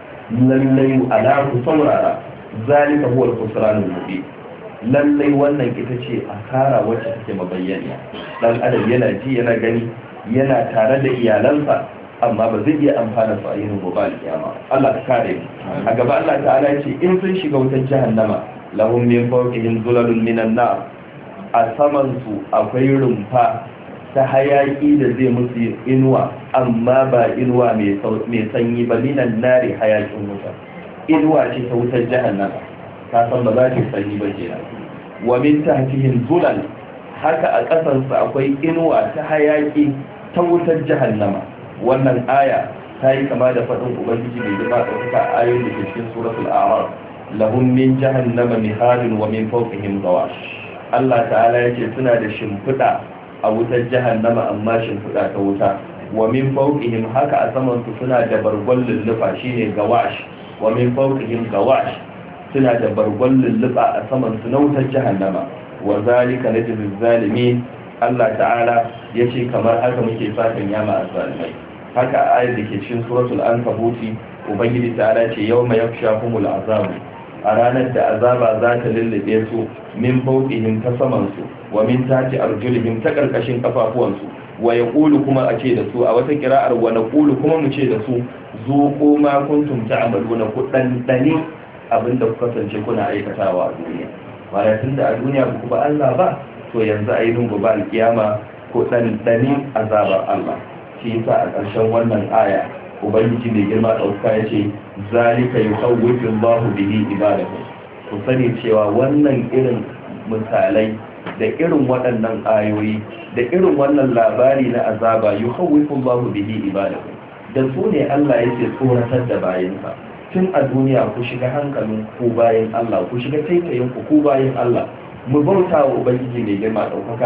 Lallai ala ku saurara, zalika huwa al-khusranul mubin. Lallai wannan ita ce asara wacce take mabayyana. Dan adam yana ji yana gani yana tare da iyalansa amma ba zai iya amfana su a yin gobe al-kiyama. Allah ta kare mu. A gaba Allah ta'ala ya ce in sun shiga wutar jahannama lahum min fawqihim zulalun minan nar. A saman su akwai rumfa ta hayaki da zai musu inuwa, amma ba inuwa mai sanyi ba, minan nari, hayakin wuta. Inuwa ce ta wutar jahannama, ka san ba za ta sanyi ba kenan. Wa min tahtihim zulal, haka a ƙasansa akwai inuwa ta hayaki ta wutar jahannama. Wannan aya ta yi kama da faɗin ubangiji mai girma ɗaukaka a ayoyin da ke cikin suratul a'raf, lahum min jahannama mihadun wa min fawqihim ghawash. Allah ta'ala yace suna da shimfiɗa a wutar jahannama, amma shimfiɗa ta wuta. Wa min fawqihim, haka a saman su suna da bargon lullufa, shine gawash. Wa min fawqihim gawash, suna da bargon lullufa a saman su na wutar jahannama. Wa zalika najzil zalimin. Allah ta'ala yace kamar haka muke fatan yama azzalimai. Haka a ayar da ke cikin suratul ankabuti ubangiji ta'ala ce yawma yakhshahumul azab, a ranar da azaba za ta lullube su min fawqihim ta saman su, wa min tahti arjulihim ta karkashin kafafuwansu, wa yaqulu kuma a ce da su, a wata kira'ar wa naqulu kuma mu ce da su zuqu ma kuntum ta'maluna, ku dandane abinda ku kasance kuna aikatawa a duniya. Ba tunda a duniya ku ba Allah ba, to yanzu a yi dungu ba alkiyama ko dandane azabar Allah. Shi yasa a ƙarshen wannan aya ubangiji mai girma ɗauka ya ce zalika yukhawwifu Allahu bihi ibadahu. Ku sani cewa wannan irin misalai da irin waɗannan ayoyi da irin wannan labari na azaba yukhawwifu Allahu bihi ibadahu, da su ne Allah yake tsoratar da bayinsa. Tun a duniya ku shiga hankalin ku bayin Allah, ku shiga taitayin ku bayin Allah, mu bauta wa ubangiji mai girma ɗaukaka,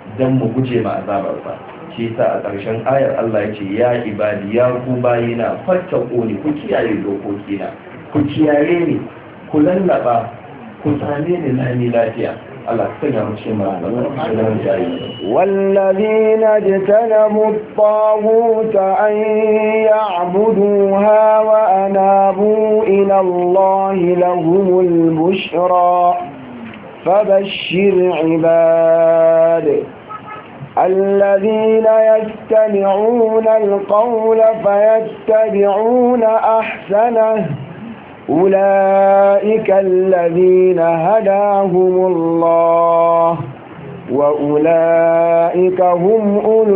dan mu guje ma azabarsa. shi sa a ƙarshen ayar Allah ya ce ya ibadi ya ku bayina fattaquni ku kiyaye dokokina, ku kiyaye ni, ku lallaba, ku same ni lami lafiya. والذين اجتنبوا الطاغوت أن يعبدوها وأنابوا إلى الله لهم البشرى فبشر عباد الذين يستمعون القول فيتبعون أحسنه أولئك الذين هداهم الله وأولئك هم أولو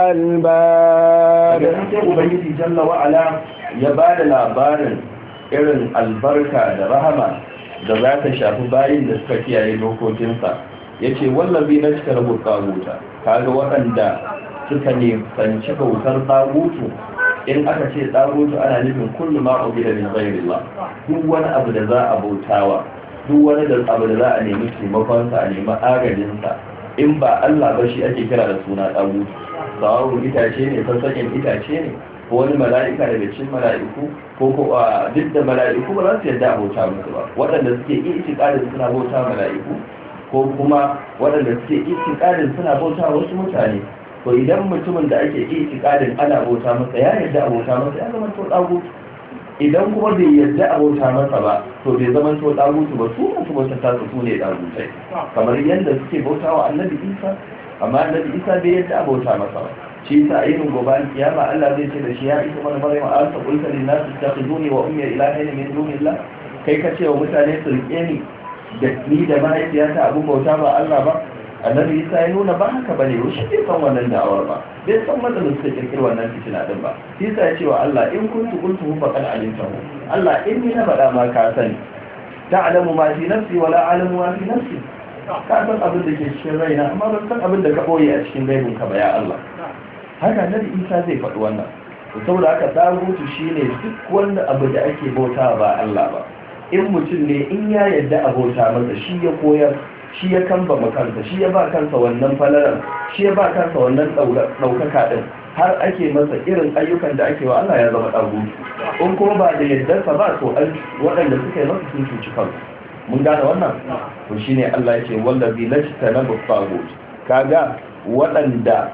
الألباب. Ubangiji Jalla wa'ala ya ba da labarin irin albarka da rahama da za ta shafi bayin da suka kiyaye dokokinsa. Ya ce wallabi na cika rabu tsaguta, kaga waɗanda suka ne sanci bautar tsagutu. In aka ce tsagutu ana nufin kullum ma'ubida min ghairillah, duk wani abu da za a bautawa, duk wani abu da za a nemi taimakonsa, a nemi agajinsa, in ba Allah ba shi ake kira da suna tsagutu. Sawa'un itace ne, sassaƙin itace ne, ko wani mala'ika daga cikin mala'iku, ko duk da mala'iku ba za su yadda a bauta musu ba. Waɗanda suke itiƙadin suna bauta mala'iku, ko kuma waɗanda suke itiƙadin suna bauta wasu mutane. To idan mutumin da ake itikadin ana bauta masa ya yarda a bauta masa ya zama to dagutu, idan kuma bai yarda a bauta masa ba to bai zama to dagutu ba, su masu bauta ta su ne dagutai, kamar yadda suke bauta wa annabi Isa, amma annabi Isa bai yarda a bauta masa ba. shi yasa a irin gobe kiyama Allah zai ce da shi ya isa mana maryam anta qulta lin nas ittakhizuni wa ummi ilahayn min dunillah, kai ka ce wa mutane su rike ni da ni da mahaifiyata abun bauta ba Allah ba. Annabi Isa ya nuna ba haka bane, shi bai san wannan da'awar ba, bai san matsalin suka kirkiri wannan fitina din ba. Isa ya ce wa Allah in kuntu qultu faqad alimtahu, Allah in ni na faɗa ma ka sani, ta'lamu ma fi nafsi wa la a'lamu ma fi nafsi, ka san abin da ke cikin raina amma ban san abin da ka boye a cikin gaibin ka ba ya Allah. Haka Annabi Isa zai faɗi wannan. Saboda haka dagutu shine duk wanda abu da ake bauta ba Allah ba. In mutum ne in ya yarda a bauta masa, shi ya koyar, shi ya kamba kansa, shi ya ba kansa wannan falalar, shi ya ba kansa wannan ɗaukaka ɗin, har ake masa irin ayyukan da ake wa Allah ya zama ɗagutu. In kuma ba da yaddarsa ba to waɗanda suka yi masa sun cuci kansu. Mun gane wannan? To shi ne Allah ya ce wallazi lashta na babbagot, kaga waɗanda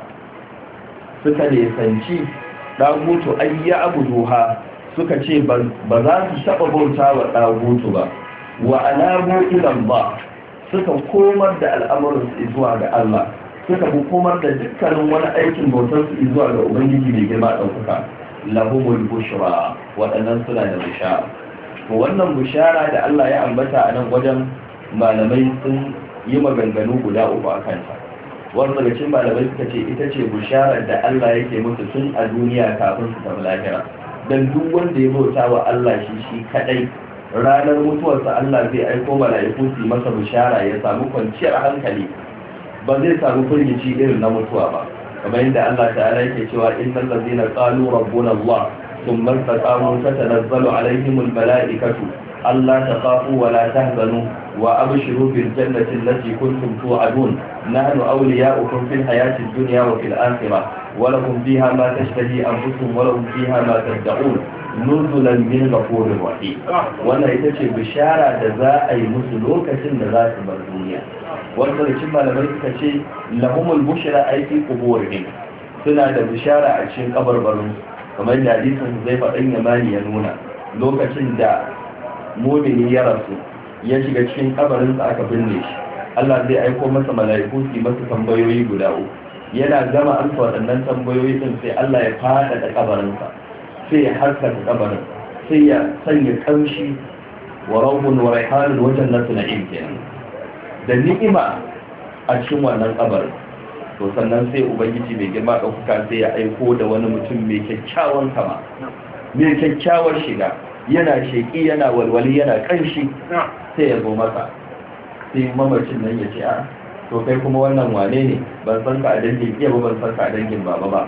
suka nisanci ɗagutu ayya abu duha, suka ce ba za su taɓa bauta wa ɗagutu ba, wa alamu ilan ba, suka komar da al'amuransu zuwa ga Allah, suka komar da dukkanin wani aikin bautarsu zuwa ga Ubangiji mai girma ɗaukaka. Lahumul bushra, waɗannan suna da bishara. To wannan bishara da Allah ya ambata a nan wajen, malamai sun yi maganganu guda uku a kanta. Wasu daga cikin malamai suka ce ita ce bisharar da Allah yake musu tun a duniya kafin su tafi lahira. Dan duk wanda ya bauta wa Allah shi kadai, ranar mutuwarsa Allah zai aiko mala'iku su masa bishara ya samu kwanciyar hankali, ba zai samu firgici irin na mutuwa ba. Kamar yadda Allah ta'ala yake cewa innal ladzina qalu rabbuna Allah thumma istaqamu tatanazzalu alaihimul mala'ikatu alla takhafu wa la tahzanu wa abshiru bil jannati allati kuntum tu'adun nahnu awliya'ukum fil hayatid dunya wa fil akhirah wa lakum fiha ma tashtahi anfusukum wa lakum fiha ma tad'un nuzulan min ghafurir rahim. Wannan ita ce bishara da za a yi musu lokacin da za su bar duniya. Wanda da cikin malamai suka ce lahumul bushra aiki quburihim, suna da bishara a cikin kabarbarin, kamar da hadisin zai faɗin Yamani ya nuna, lokacin da mumini ya rasu ya shiga cikin kabarin sa aka binne shi, Allah zai aiko masa mala'iku su masa tambayoyi guda uku. Yana gama amsa waɗannan tambayoyi din sai Allah ya fada da kabarin sa, sai ya harkata kabarin, sai ya sanya kamshi wa rawhun wa raihanun wa jannatu na'im kenan da ni'ima a cikin wannan kabarin. To sannan sai ubangiji mai girma ɗaukaka sai ya aiko da wani mutum mai kyakkyawan kama, mai kyakkyawar shiga, yana sheƙi, yana walwali, yana ƙanshi, sai ya zo masa. Sai mamacin nan ya ce a to kai kuma wannan wane ne, ban san ka a dangin iya ba, ban san ka a dangin baba ba,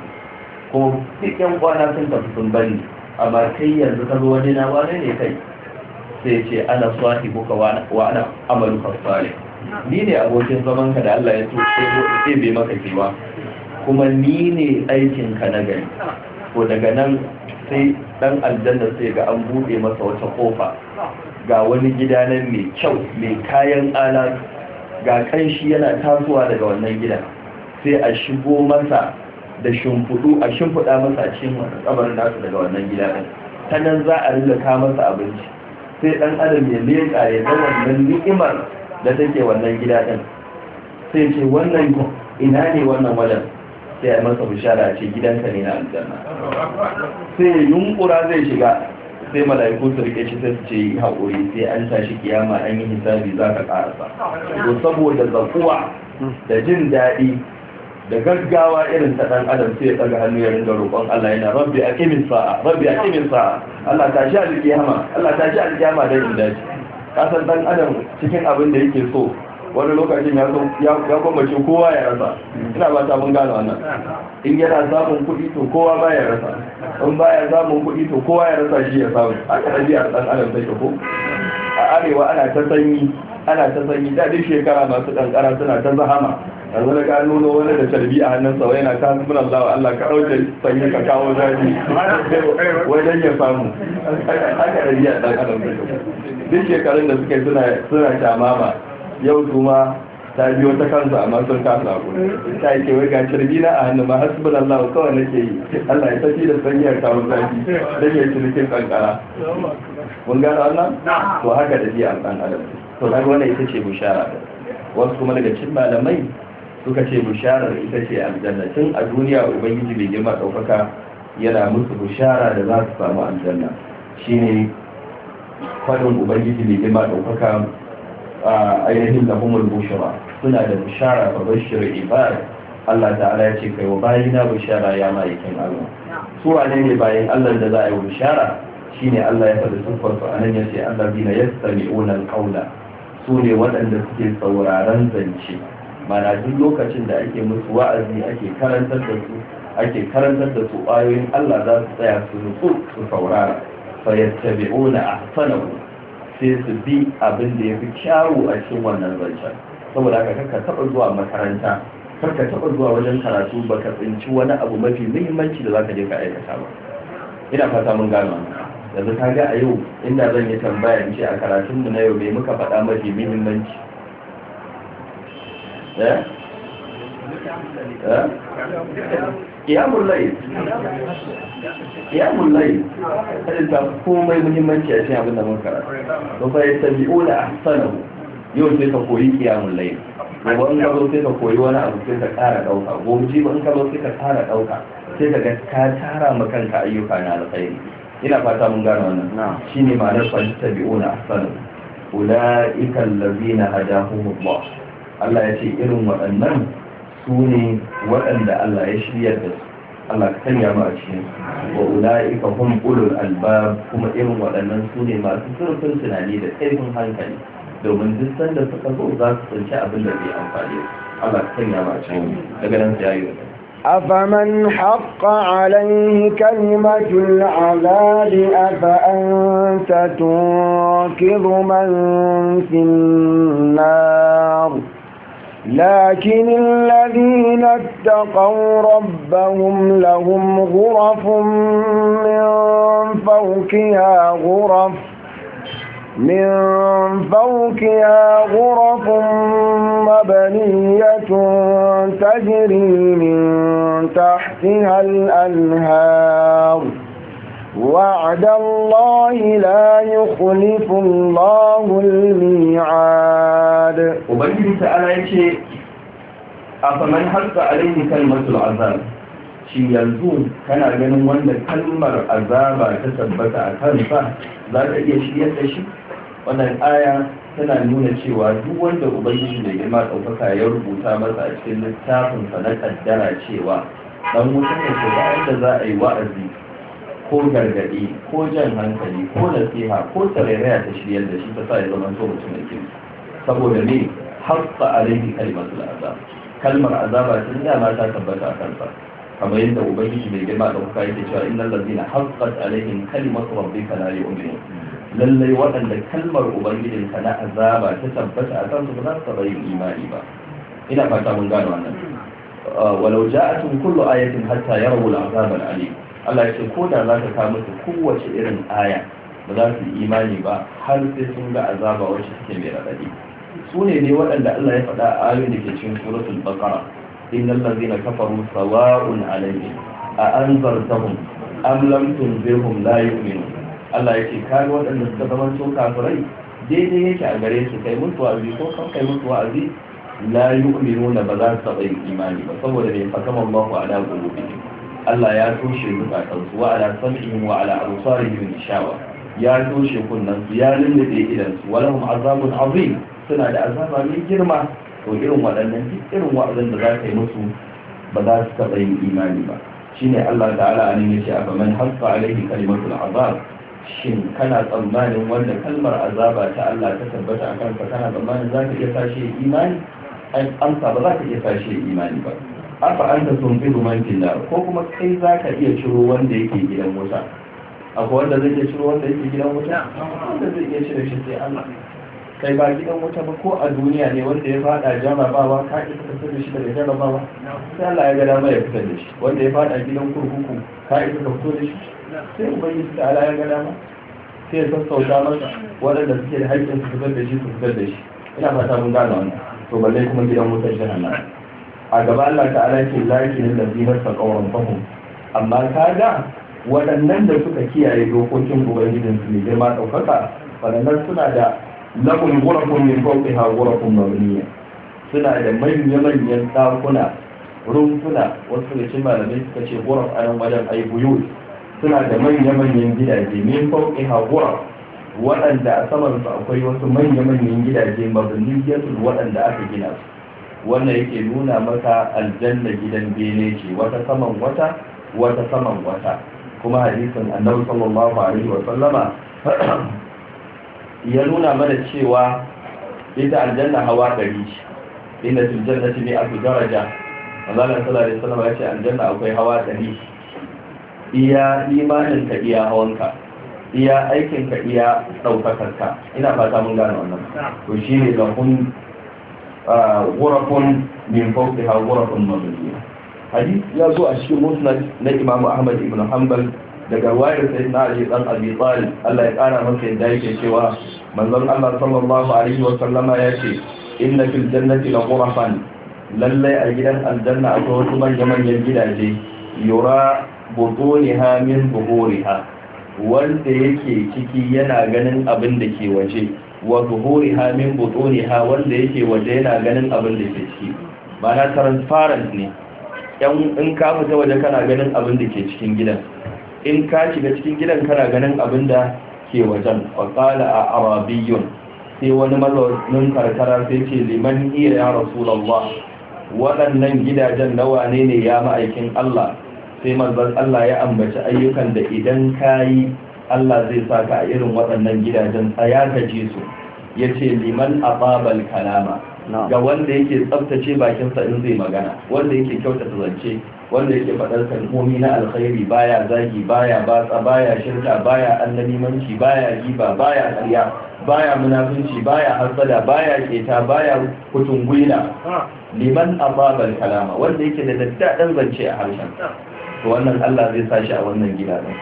ko duk yan kwana sun tafi sun bani, amma kai yanzu ka zo wani na wane ne kai? Sai ya ce ana sahibuka wa ana amaluka salih, ni ne abokin zaman ka da Allah ya sai bai maka kewa kuma ni ne aikin ka na gari ko daga nan sai dan aljanna sai ga an bude masa wata kofa ga wani gida nan mai kyau mai kayan ala ga kanshi yana tasowa daga wannan gida sai a shigo masa da shimfudu a shimfuda masa cikin kabarin nasu daga wannan gida din ta nan za a rinka masa abinci sai dan adam ya leka ya ga wannan ni'imar da take wannan gida din sai ce wannan ina ne wannan wajen sai a masa bishara ce gidanka ne na aljanna sai yunkura zai shiga sai mala'iku su rike shi sai su ce haƙuri sai an tashi kiyama an yi hisabi za ka ƙarasa to saboda zakuwa da jin daɗi da gaggawa irin ta ɗan adam sai ya ɗaga hannu ya ringa roƙon Allah yana rabbi aqimis sa'a rabbi aqimis sa'a Allah tashi alkiyama Allah tashi alkiyama dai in dace kasan ɗan adam cikin abin da yake so wani lokacin ya kwambace kowa ya rasa ina ba ta mun gano wannan in yana samun kuɗi to kowa ba ya rasa in ba ya samun kuɗi to kowa ya rasa shi ya samu haka ɗabi'ar ɗan adam take ko a arewa ana ta sanyi daɗin shekara masu ƙanƙara suna ta zahama yanzu da ka nuna wani da tarbi a hannunsa wai yana kan sunan Allah ka ɗauke sanyi ka kawo zafi wajen ya samu haka ɗabi'ar ɗan adam take duk shekarun da suke suna shamama yau kuma ta biyo ta kansa amma sun kasa hakuri ta yi kewai ga cirbi na a hannu ma hasbun Allah kawai nake yi Allah ya tafi da sanyar kawo zafi don ya cirikin kankara mun gano wannan to haka da biya ɗan adam to daga wannan ita ce bushara wasu kuma daga cin malamai suka ce busharar ita ce aljanna tun a duniya ubangiji bai girma ɗaukaka yana musu bushara da za su samu aljanna shine fadin ubangiji bai girma ɗaukaka ainihin lahumul bushara suna da bishara fa bashir ibad Allah ta'ala ya ce kai wa bayina bishara ya ma'aikin Allah su wane ne bayan Allah da za a yi bishara shine Allah ya faɗi sufar su anan ya ce allazina yastami'una alqawla su ne waɗanda suke sauraron zance mana duk lokacin da ake musu wa'azi ake karantar da su ayoyin Allah za su tsaya su nutsu su saurara fa yattabi'una ahsanahu sai su bi abin da ya fi kyawu a cikin wannan zancen saboda haka karka taɓa zuwa makaranta karka taɓa zuwa wajen karatu baka tsinci wani abu mafi muhimmanci da zaka je ka aikata ba ina fata mun gano yanzu ka ga a yau inda zan yi tambaya in ce a karatunmu na yau me muka faɗa mafi muhimmanci Qiyamul layl kada ta komai muhimmanci a cikin abin da mun karanta to fa yattabi'una ahsanahu yau sai ka koyi qiyamul layl gobe in ka zo sai ka koyi wani abu sai ka ƙara ɗauka gobe ji ba in ka zo sai ka ƙara ɗauka sai ka ga ka tara ma kanka ayyuka na alkhairi ina fata mun gano wannan shine ma'anar fa yattabi'una ahsanahu ulaika allazina hadahumullah Allah ya ce irin waɗannan su ne waɗanda Allah ya shirya da su Allah ka sanya mu a cikin wa ulaika hum ulul albab kuma irin waɗannan su ne masu zurfin tunani da kaifin hankali domin duk sanda suka zo za su tsinci abin da zai amfani Allah ka sanya mu a cikin daga nan sai ayi أفمن حق عليه كلمة العذاب أفأنت تنقذ من في النار لكن الذين اتقوا ربهم لهم غرف من فوقها غرف مبنية تجري من تحتها الأنهار وعد الله لا يخلف الله الميعاد وبنجي تعالى يشي أفمن حق عليه كلمة العذاب shi yanzu kana ganin wanda kalmar azaba ta tabbata a kansa za ka iya shiryar da shi wannan aya tana nuna cewa duk wanda ubangiji da girma ɗaukaka ya rubuta masa a cikin littafinsa na kaddara cewa dan wuta ne ko da yadda za a yi wa'azi ko gargaɗi ko jan hankali ko nasiha ko tarairaya ta shiryar da shi ta sa ya zama so mutum da kirki saboda ne hafsa alaihi kalimatul azab kalmar azaba tun da ma ta tabbata a kansa kamar yadda ubangiji mai girma da kuka yake cewa innal ladina haqqat alaihim kalimatu rabbika la yu'minun lallai waɗanda kalmar ubangijinka na azaba ta tabbata a kansu ba za su taɓa yin imani ba. ina fata mun gano wannan. walau ja'atun kullu ayatin hatta yarawu al'azab al'alim. Allah ya ce ko da za ka kawo musu kowace irin aya ba za su yi imani ba har sai sun ga azaba wacce take mai raɗaɗi. su ne waɗanda Allah ya faɗa a ayoyin da ke cikin suratul baqara innal ladzina kafaru sawa'un alayhim a anzartahum am lam tunzirhum la yu'minun. Allah ya ce kaga waɗanda suka zama to kafirai daidai yake a gare su kai musu wa'azi ko kan kai musu wa'azi la yu'minuna ba za su taɓa yin imani ba saboda bai fakama Allahu ala qulubihim. Allah ya toshe zukatansu wa ala sam'ihim wa ala absarihim ishawa, ya toshe kunnansu ya lullube idansu walahum azabun azim, suna da azaba mai girma. to irin waɗannan irin wa'azin da za ka yi musu ba za su taɓa yin imani ba. shine Allah ta'ala anan yace a man haqqa alaihi kalimatul azab, shin kana tsammanin wanda kalmar azaba ta Allah ta tabbata a kansa kana tsammanin za ka iya sashe imani? Amsa ba za ka iya sashe imani ba. afa anta tunfidu man fil nar, ko kuma kai za ka iya ciro wanda yake gidan wuta? akwai wanda zai iya ciro wanda yake gidan wuta? wanda zai iya cire shi sai Allah. kai ba gidan wuta ba ko a duniya ne wanda ya fada jarrabawa ka isa ka fitar da shi daga jarrabawa? sai Allah ya ga dama ya fitar da shi. wanda ya fada gidan kurkuku ka isa ka fito da shi? sai ubangiji ta ala ya ga dama sai ya sassauta masa waɗanda suke da haƙƙin su fitar da shi su fitar da shi. ina fata mun gane wannan. to balle kuma gidan wutar jahannama. a gaba Allah ta'ala ce lakin allazina taqaw rabbahum, amma kaga waɗannan da suka kiyaye dokokin ubangijin su ne girma ɗaukaka, waɗannan suna da lahum ghurafun min fawqiha ghurafun mabniyya, suna da manya-manyan ɗakuna rumfuna. wasu da cin malamai suka ce ghuraf a nan wajen ai buyut, suna da manya-manyan gidaje min fawqiha ghuraf, waɗanda a saman su akwai wasu manya-manyan gidaje mabniyyatul waɗanda aka gina su. wannan yake nuna maka aljanna gidan bene ce, wata saman wata wata saman wata. kuma hadisin annabi sallallahu alaihi wa sallama ya nuna mana cewa ita aljanna hawa 100 ce. inna fil jannati mi'atu daraja. Allah sallallahu alaihi wa sallama ya ce aljanna akwai hawa 100. iya imanin ka iya hawanka, iya aikin ka iya daukakar ka. ina fata mun gane wannan. to shine lahum ghurafun min fawqiha ghurafun mabniyya. hadith ya zo a cikin musnad na Imam Ahmad ibn Hanbal daga wayar sayyidina Ali dan Abi Talib, Allah ya kara masa yadda yake cewa manzon Allah sallallahu alaihi wa sallama ya ce inna fil jannati la ghurafan, lallai a gidan aljanna akwai wasu manyan gidaje yura butuniha min buhuriha, wanda yake ciki yana ganin abin da ke waje, wa buhuriha min butuniha, wanda yake waje yana ganin abin da ke ciki. ma'ana transparent ne. in ka fita waje kana ganin abin da ke cikin gidan, in ka shiga cikin gidan kana ganin abin da ke wajen. faƙala a arabiyyun, sai wani mazaunin karkara sai ce liman iya ya rasulallah, waɗannan gidajen nawa ne ya ma'aikin Allah? sai manzon Allah ya ambaci ayyukan da idan ka yi Allah zai sa ka a irin waɗannan gidajen. tsaya ka ji su. ya ce liman ababal kalama, ga wanda yake tsabtace bakinsa in zai magana, wanda yake kyautata zance, wanda yake faɗar kalmomi na alkhairi, baya zagi, baya batsa, baya shirka, baya annabimanci, baya giba, baya ƙarya, baya munafunci, baya hasada, baya keta, baya kutungwila. liman ababal kalama, wanda yake da daddaɗan zance a harshen. to wannan Allah zai sa shi a wannan gida din.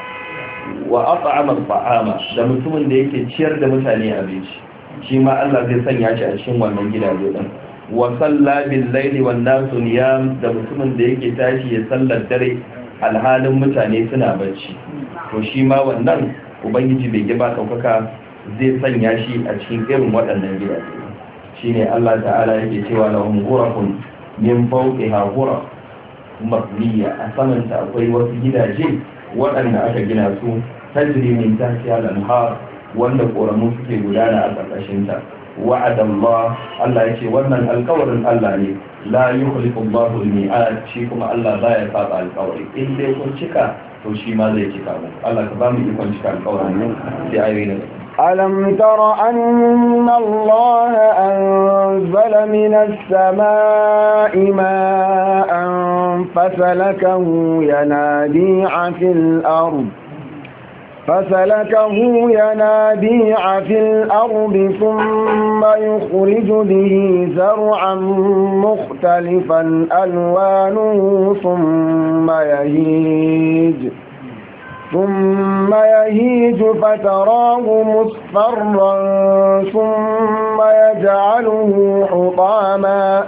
wa at'ama ta'ama, da mutumin da yake ciyar da mutane abinci, shi ma Allah zai sanya shi a cikin wannan gidaje din. wa salla bil laili wan nasu niyam, da mutumin da yake tashi ya sallar dare alhalin mutane suna bacci, to shi ma wannan ubangiji bai giba daukaka zai sanya shi a cikin irin waɗannan gidaje. shine Allah ta'ala yake cewa lahum ghurafun min fawqiha ghuraf mabniya, a samanta akwai wasu gidaje waɗanda aka gina su tajri min tahtiha al-anhar, wanda koramu suke gudana a ƙarƙashin ta. wa'ada Allah, Allah yace wannan alƙawarin Allah ne, la yukhlifu Allahu al-mi'ad, shi kuma Allah baya saba alƙawari. in dai kun cika to shi ma zai cika mu. Allah ka ba mu ikon cika alƙawarin sai ayoyin. ألم تر أن الله أنزل من السماء ماء فسلكه ينابيع في الأرض فسلكه ينابيع في الأرض ثم يخرج به زرعا مختلفا ألوانه ثم يهيج فتراه مصفرا ثم يجعله حطاما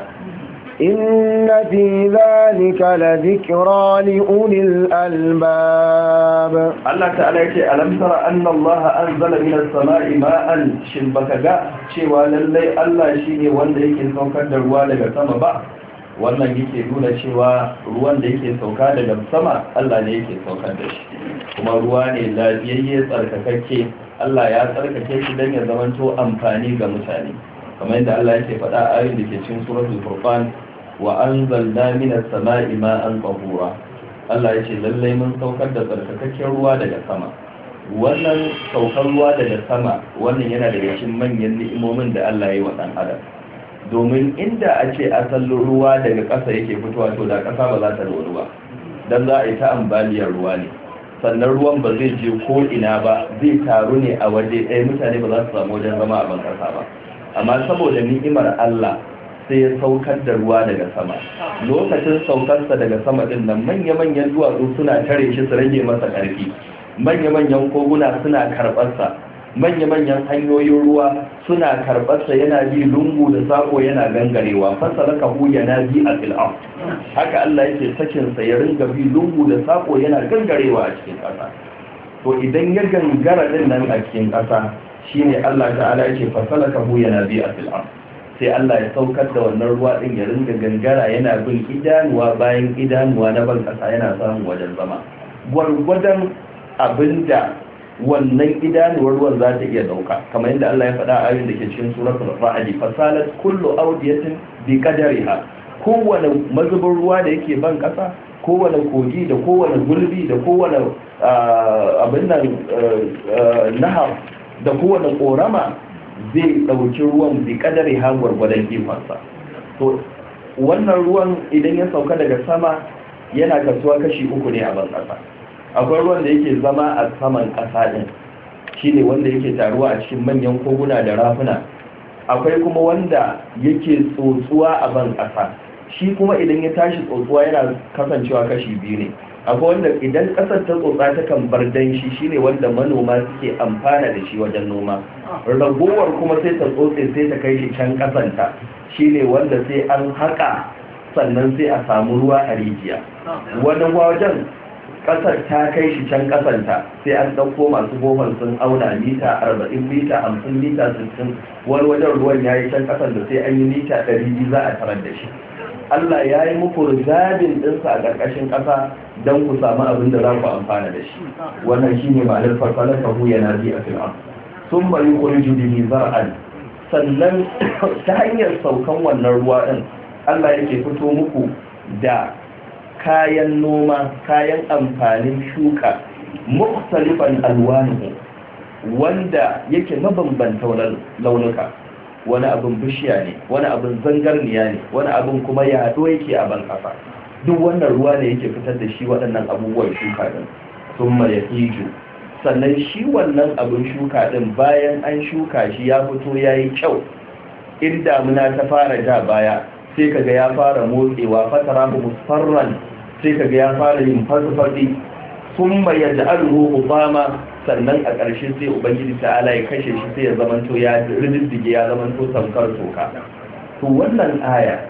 إن في ذلك لذكرى لأولي الألباب. الله تعالى يقول ألم ترى أن الله أنزل من السماء ماء شنبكا شوى للي الله شيني وان يكي سوكا دروا لغا سما با wannan yake nuna cewa ruwan da yake sauka daga sama Allah ne yake saukar da shi kuma ruwa ne lafiyayye tsarkakakke Allah ya tsarkake shi don ya zamanto amfani ga mutane kamar yadda Allah yake faɗa a ayoyin da ke cikin suratul furqan wa anzalna minas sama'i ma'an tahura Allah yace lallai mun saukar da tsarkakakken ruwa daga sama wannan saukar ruwa daga sama wannan yana daga cikin manyan ni'imomin da Allah ya yi wa dan adam domin inda a ce asalin ruwa daga ƙasa yake fitowa to da ƙasa ba za ta ruwa ba dan za a yi ta ambaliyar ruwa ne sannan ruwan ba zai je ko ina ba zai taru ne a waje ɗaya mutane ba za su samu wajen zama a ban ƙasa ba amma saboda ni'imar Allah sai ya saukar da ruwa daga sama lokacin saukarsa daga sama din nan manya-manyan duwatsu suna tare shi su rage masa ƙarfi manya-manyan koguna suna karɓarsa manya-manyan hanyoyin ruwa suna karɓarsa yana bi lungu da sako yana gangarewa fasalaka hu yana bi a fil'am haka Allah yake sakinsa ya ringa bi lungu da sako yana gangarewa a cikin ƙasa to idan ya gangara din nan a cikin ƙasa shine Allah ta'ala yake fasalaka hu yana bi a fil'am sai Allah ya saukar da wannan ruwa din ya ringa gangara yana bin idanuwa bayan idanuwa na ban kasa yana samun wajen zama gwargwadon abinda wannan idanuwar ruwan za ta iya dauka kamar yadda Allah ya faɗa a ayoyin da ke cikin suratul ra'd fasalat kullu awdiyatin bi qadariha kowane mazubin ruwa da yake ban kasa kowane kogi da kowane gulbi da kowane abin nan nahar da kowane korama zai ɗauki ruwan bi kadari har gwargwadon kifansa to wannan ruwan idan ya sauka daga sama yana kasuwa kashi uku ne a ban ƙasa akwai ruwan da yake zama a saman ƙasa ɗin shine wanda yake taruwa a cikin manyan koguna da rafuna akwai kuma wanda yake tsotsuwa a ban ƙasa shi kuma idan ya tashi tsotsuwa yana kasancewa kashi biyu ne akwai wanda idan ƙasar ta tsotsa ta kan bar danshi shine wanda manoma suke amfana da shi wajen noma ragowar kuma sai ta tsotse sai ta kai shi can ƙasanta shine wanda sai an haƙa sannan sai a samu ruwa a rijiya wani wajen ƙasar ta kai shi can ƙasanta sai an ɗauko masu bohol sun auna mita 40 mita 50 mita 60 wani wajen ruwan ya yi can ƙasar da sai an yi mita 200 za a tarar da shi Allah ya yi muku rizabin ɗinsa a ƙarƙashin ƙasa don ku samu abin da za ku amfana da shi wannan shi ne ma'anar farfalar kahu yana bi a fil'am sun bari kurju bihi zar'an sannan ta hanyar saukan wannan ruwa ɗin Allah yake fito muku da kayan noma kayan amfanin shuka mukhtalifan alwanuhu wanda yake mabambanta launuka wani abin bishiya ne wani abin zangarniya ne wani abin kuma yaɗo yake a ban ƙasa duk wannan ruwa ne yake fitar da shi waɗannan abubuwan shuka ɗin sun ya hiju sannan shi wannan abin shuka ɗin bayan an shuka shi ya fito ya yi kyau in damuna ta fara ja baya sai kaga ya fara motsewa fatara musfarran sai kaga ya fara yin fasfaɗi sun ya ja'alhu ubama sannan a ƙarshe sai ubangiji ta'ala ya kashe shi sai ya zamanto ya riddige ya zamanto tamkar toka to wannan aya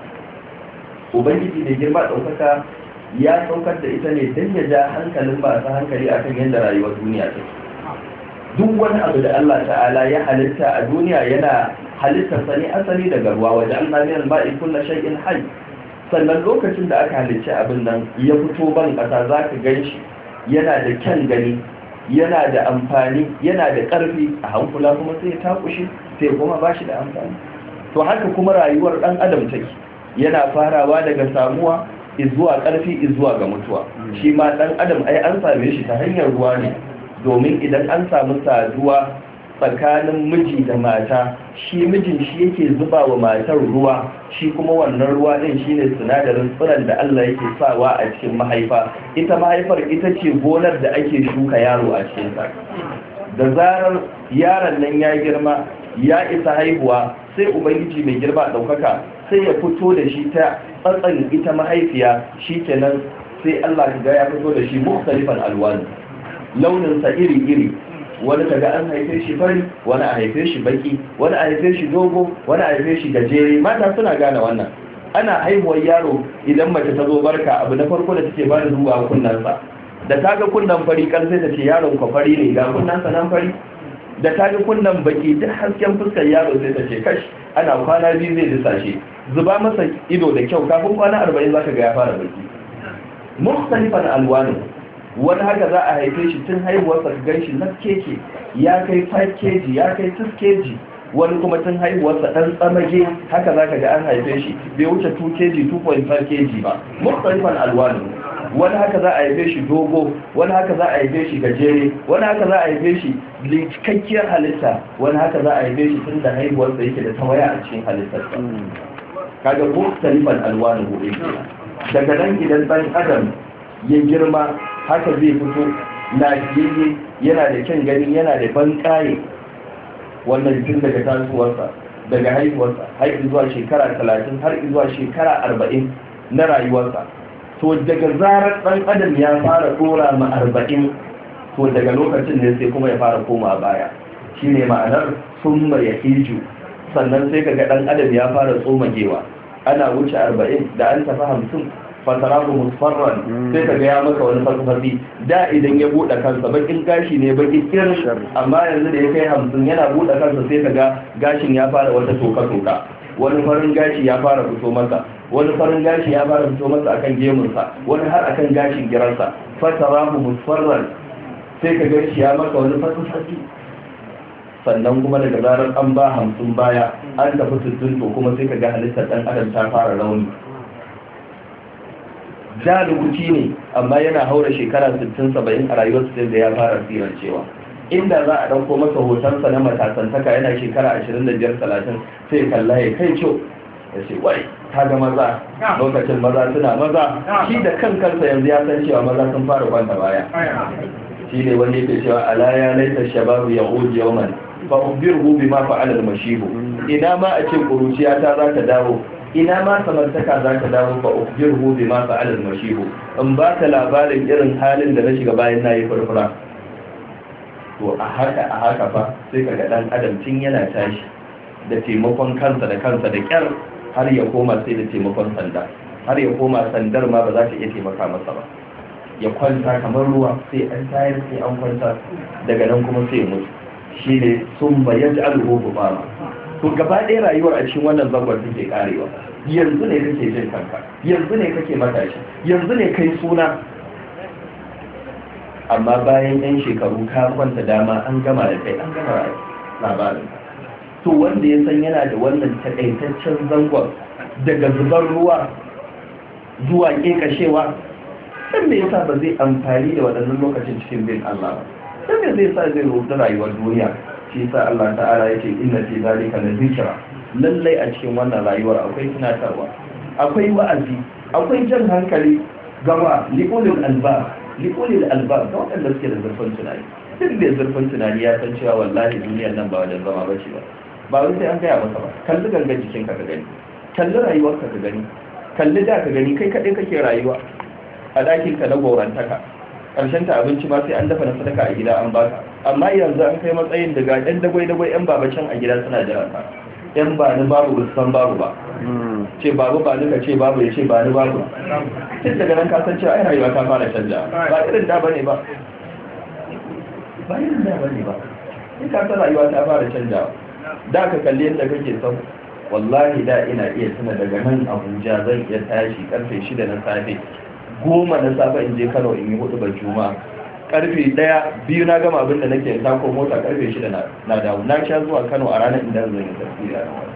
ubangiji da girma ɗaukaka ya saukar da ita ne don ya ja hankalin masu hankali akan yadda rayuwar duniya take duk wani abu da Allah ta'ala ya halitta a duniya yana halittar sani asali daga ruwa waje an sami alba'i kullu shay'in hayy sannan lokacin da aka halicci abin nan ya fito ban ƙasa zaka ganshi yana da kyan gani yana da amfani yana da ƙarfi a hankula kuma sai ya takushe sai kuma ba shi da amfani to haka kuma rayuwar ɗan adam take yana farawa daga samuwa izuwa ƙarfi izuwa ga mutuwa shi ma ɗan adam ai an same shi ta hanyar ruwa ne domin idan an samu saduwa tsakanin miji da mata, shi mijin shi yake zuba wa matar ruwa, shi kuma wannan ruwa din shine sinadarin tsiron da Allah yake sawa a cikin mahaifa. Ita mahaifar ita ce gonar da ake shuka yaro a cikin ta. Da zarar yaron nan ya girma ya isa haihuwa, sai ubangiji mai girma daukaka sai ya fito da shi ta tsatsan ita mahaifiya, shikenan sai Allah ga ya fito da shi mukhtalifan alwan, launin sa iri-iri. Wani kaga an haife shi fari, wani a haife shi baki, wani a haife shi dogo, wani a haife shi gajere. Mata suna gane wannan. Ana haihuwar yaro idan mace ta zo barka, abu na farko da take bada zuwa kunnansa. Da ta ga kunnan fari kan sai ta ce yaron ko fari ne, ga kunnansa nan fari. Da ta ga kunnan baki duk hasken fuskar yaro sai ta ce kash, ana kwana biyu zai disashe. Zuba masa ido da kyau, kafin kwana 40 zaka ga ya fara baki. Mukhtalifan alwanu. Wani haka za a haife shi tun haihuwarsa ka ganshi na keke ya kai 5 kg ya kai 6 kg, wani kuma tun haihuwarsa dan tsamage haka za ka ga an haife shi bai wuce 2 kg 2.5 kg ba. Mukhtalifan alwanu. Wani haka za a haife shi dogo, wani haka za a haife shi gajere, wani haka za a haife shi cikakkiyar halitta, wani haka za a haife shi tun da haihuwarsa yake da tawaya a cikin halittarsa. Kaga mukhtalifan alwanu gobe daga nan idan dan adam ya girma haka zai fito lafiyayye, yana da kyan gani, yana da ban ƙaye. Wannan tun daga tasowarsa, daga haihuwarsa har zuwa shekara 30 har zuwa shekara 40 na rayuwarsa. To daga zarar ɗan adam ya fara ɗora ma 40, to daga lokacin ne sai kuma ya fara koma baya. Shine ma'anar summa yahiju. Sannan sai kaga ɗan adam ya fara tsomagewa. Ana wuce 40 da an tafi 50 fatarahu musfarran, sai kaga ya maka wani fasfasi. Da idan ya bude kansa bakin gashi ne baki kirin, amma yanzu da ya kai 50 yana bude kansa sai kaga gashin ya fara wata toka wani farin gashi ya fara fito masa, wani farin gashi ya fara fito masa akan gemunsa, wani har akan gashin giransa. Fatarahu musfarran, sai kaga shi ya maka wani fasfasi. Sannan kuma daga zarar an ba 50 baya an tafi 60, to kuma sai kaga halittar dan adam ta fara rauni. Da lokaci ne, amma yana haura shekara 60-70 a rayuwarsa sai da ya fara cewa. Inda za a ɗauko masa hotonsa na matasantaka yana shekara 25-30 sai kalla ya kai kyau ya ce wai ta ga maza, lokacin maza suna maza. Shi da kan kansa yanzu ya san cewa maza sun fara kwanta baya. Shi ne wanda yake cewa ala ya laita shababu ya uji yawman fa ubirhu bima fa'ala al-mashibu. Ina ma a ce kuruciya ta za ta dawo, ina ma samartaka za ka dawo fa ukhbirhu bima fa'ala al-mashihu, in ba ka labarin irin halin da na shiga bayan nayi furfura. To a haka fa sai kaga dan adam tun yana tashi da taimakon kansa da kyar, har ya koma sai da taimakon sanda, har ya koma sandar ma ba za ta iya taimaka masa ba. Ya kwanta kamar ruwa, sai an tayar sai an kwanta, daga nan kuma sai mutu. Shi ne sun yaj'aluhu hubama. To gaba ɗaya rayuwar a cikin wannan zangon take karewa. Yanzu ne kake jin kanka, yanzu ne kake matashi, yanzu ne kai suna. Amma bayan 'yan shekaru ka kwanta dama an gama da kai, an gama labarin. To wanda ya san yana da wannan takaitaccen zangon daga zubar ruwa zuwa kekashewa, dan me yasa ba zai amfani da waɗannan lokacin cikin bin Allah ba? Dan me zai sa zai rubuta rayuwar duniya? Shi sa Allah ta'ala yake inna fi zalika la zikra. Lallai a cikin wannan rayuwar akwai tunatarwa, akwai wa'azi, akwai jan hankali gaba liqulil albab, ga waɗanda suke da zurfin tunani. Duk da zurfin tunani ya san cewa wallahi duniyar nan ba wajen zama bace ba. Ba wai sai an gaya masa ba. Kalli gangan jikinka ka gani, kalli rayuwarka ka gani, kalli da ka gani kai kaɗai kake rayuwa a ɗakinka na gorantaka. Karshen ta abinci ma sai an dafa na sadaka a gida an baka. Amma yanzu an kai matsayin daga ɗan dagwai-dagwai 'yan babacin a gida suna jira ka. 'Yan ba ni babu ba san babu ba. Ce babu ba ni ka ce babu ya ce ba ni babu. Tun daga nan ka san cewa ai rayuwa ta fara canja. Ba irin da bane ba. Ba irin da bane ba. Sai ka san rayuwa ta fara canjawa. Da ka kalli yadda kake son. Wallahi da ina iya tuna daga nan Abuja zan iya tashi karfe 6 na safe. 10 na safe in je Kano in yi hudu ba Juma'a. Karfe 1-2 na gama abin da nake ta ko mota karfe 6 na dawo. Na sha zuwa Kano a ranar inda zan yi tafsiri a nan.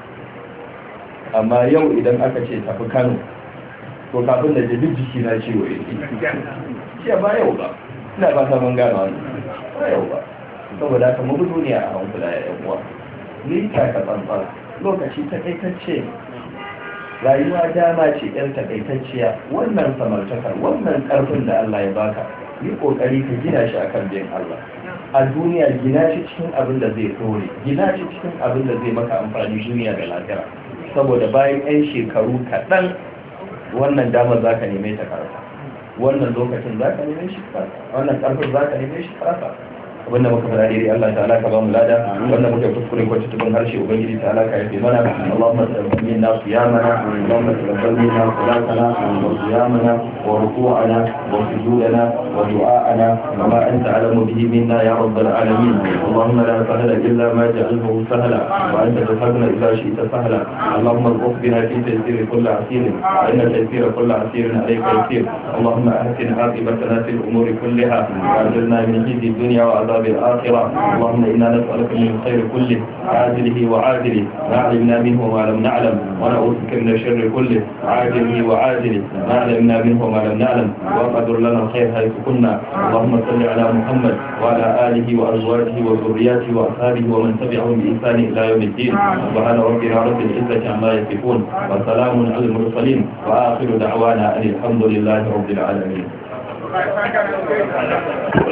Amma yau idan aka ce tafi Kano, to kafin da duk jiki na ciwo yake. Shi ba yau ba. Ina ba ta mun gano wannan. Ba yau ba. saboda haka mu duniya a hankula ya yan uwa ni ta ka tsantsa lokaci takaitacce rayuwa dama ce yar takaitacciya. wannan samartakar wannan karfin da Allah ya baka yi kokari ka gina shi akan bin Allah a duniya, gina shi cikin abin da zai dore, gina shi cikin abin da zai maka amfani duniya da lafiya, saboda bayan 'yan shekaru kaɗan wannan damar za ka neme ta karfa, wannan lokacin za ka neme shi karfa, wannan karfin za ka neme shi karfa. abinda muka fara dai Allah ta'ala ka ba mu lada, wanda muka kuskure ko tutubin harshe ubangiji ta'ala ka yafe mana. Allahumma taqabbal minna siyamana, Allahumma taqabbal minna salatana wa siyamana wa ruku'ana wa sujudana wa du'a'ana kama anta alamu bihi minna ya rabbal alamin. Allahumma la sahla illa ma ja'altahu sahla wa anta tahzina idha shi'ta sahla. Allahumma arzuq bina fi taysir kulli 'asir wa inna taysir kulli 'asir 'alayka yasir. Allahumma ahsin 'aqibatana fil umuri kulliha wa ajirna min khizyi dunya wa بالآخرة. اللهم إنا نسألك من الخير كله عاجله وعاجله ما علمنا منه وما لم نعلم، ونعوذ بك من الشر كله عاجله وعاجله ما علمنا منه وما لم نعلم، وقدر لنا الخير حيث كنا. اللهم صل على محمد وعلى آله وأزواجه وذرياته وأصحابه ومن تبعهم بإحسان إلى يوم الدين. سبحان ربنا رب العزة عما يصفون وسلام على المرسلين وآخر دعوانا أن الحمد لله رب العالمين.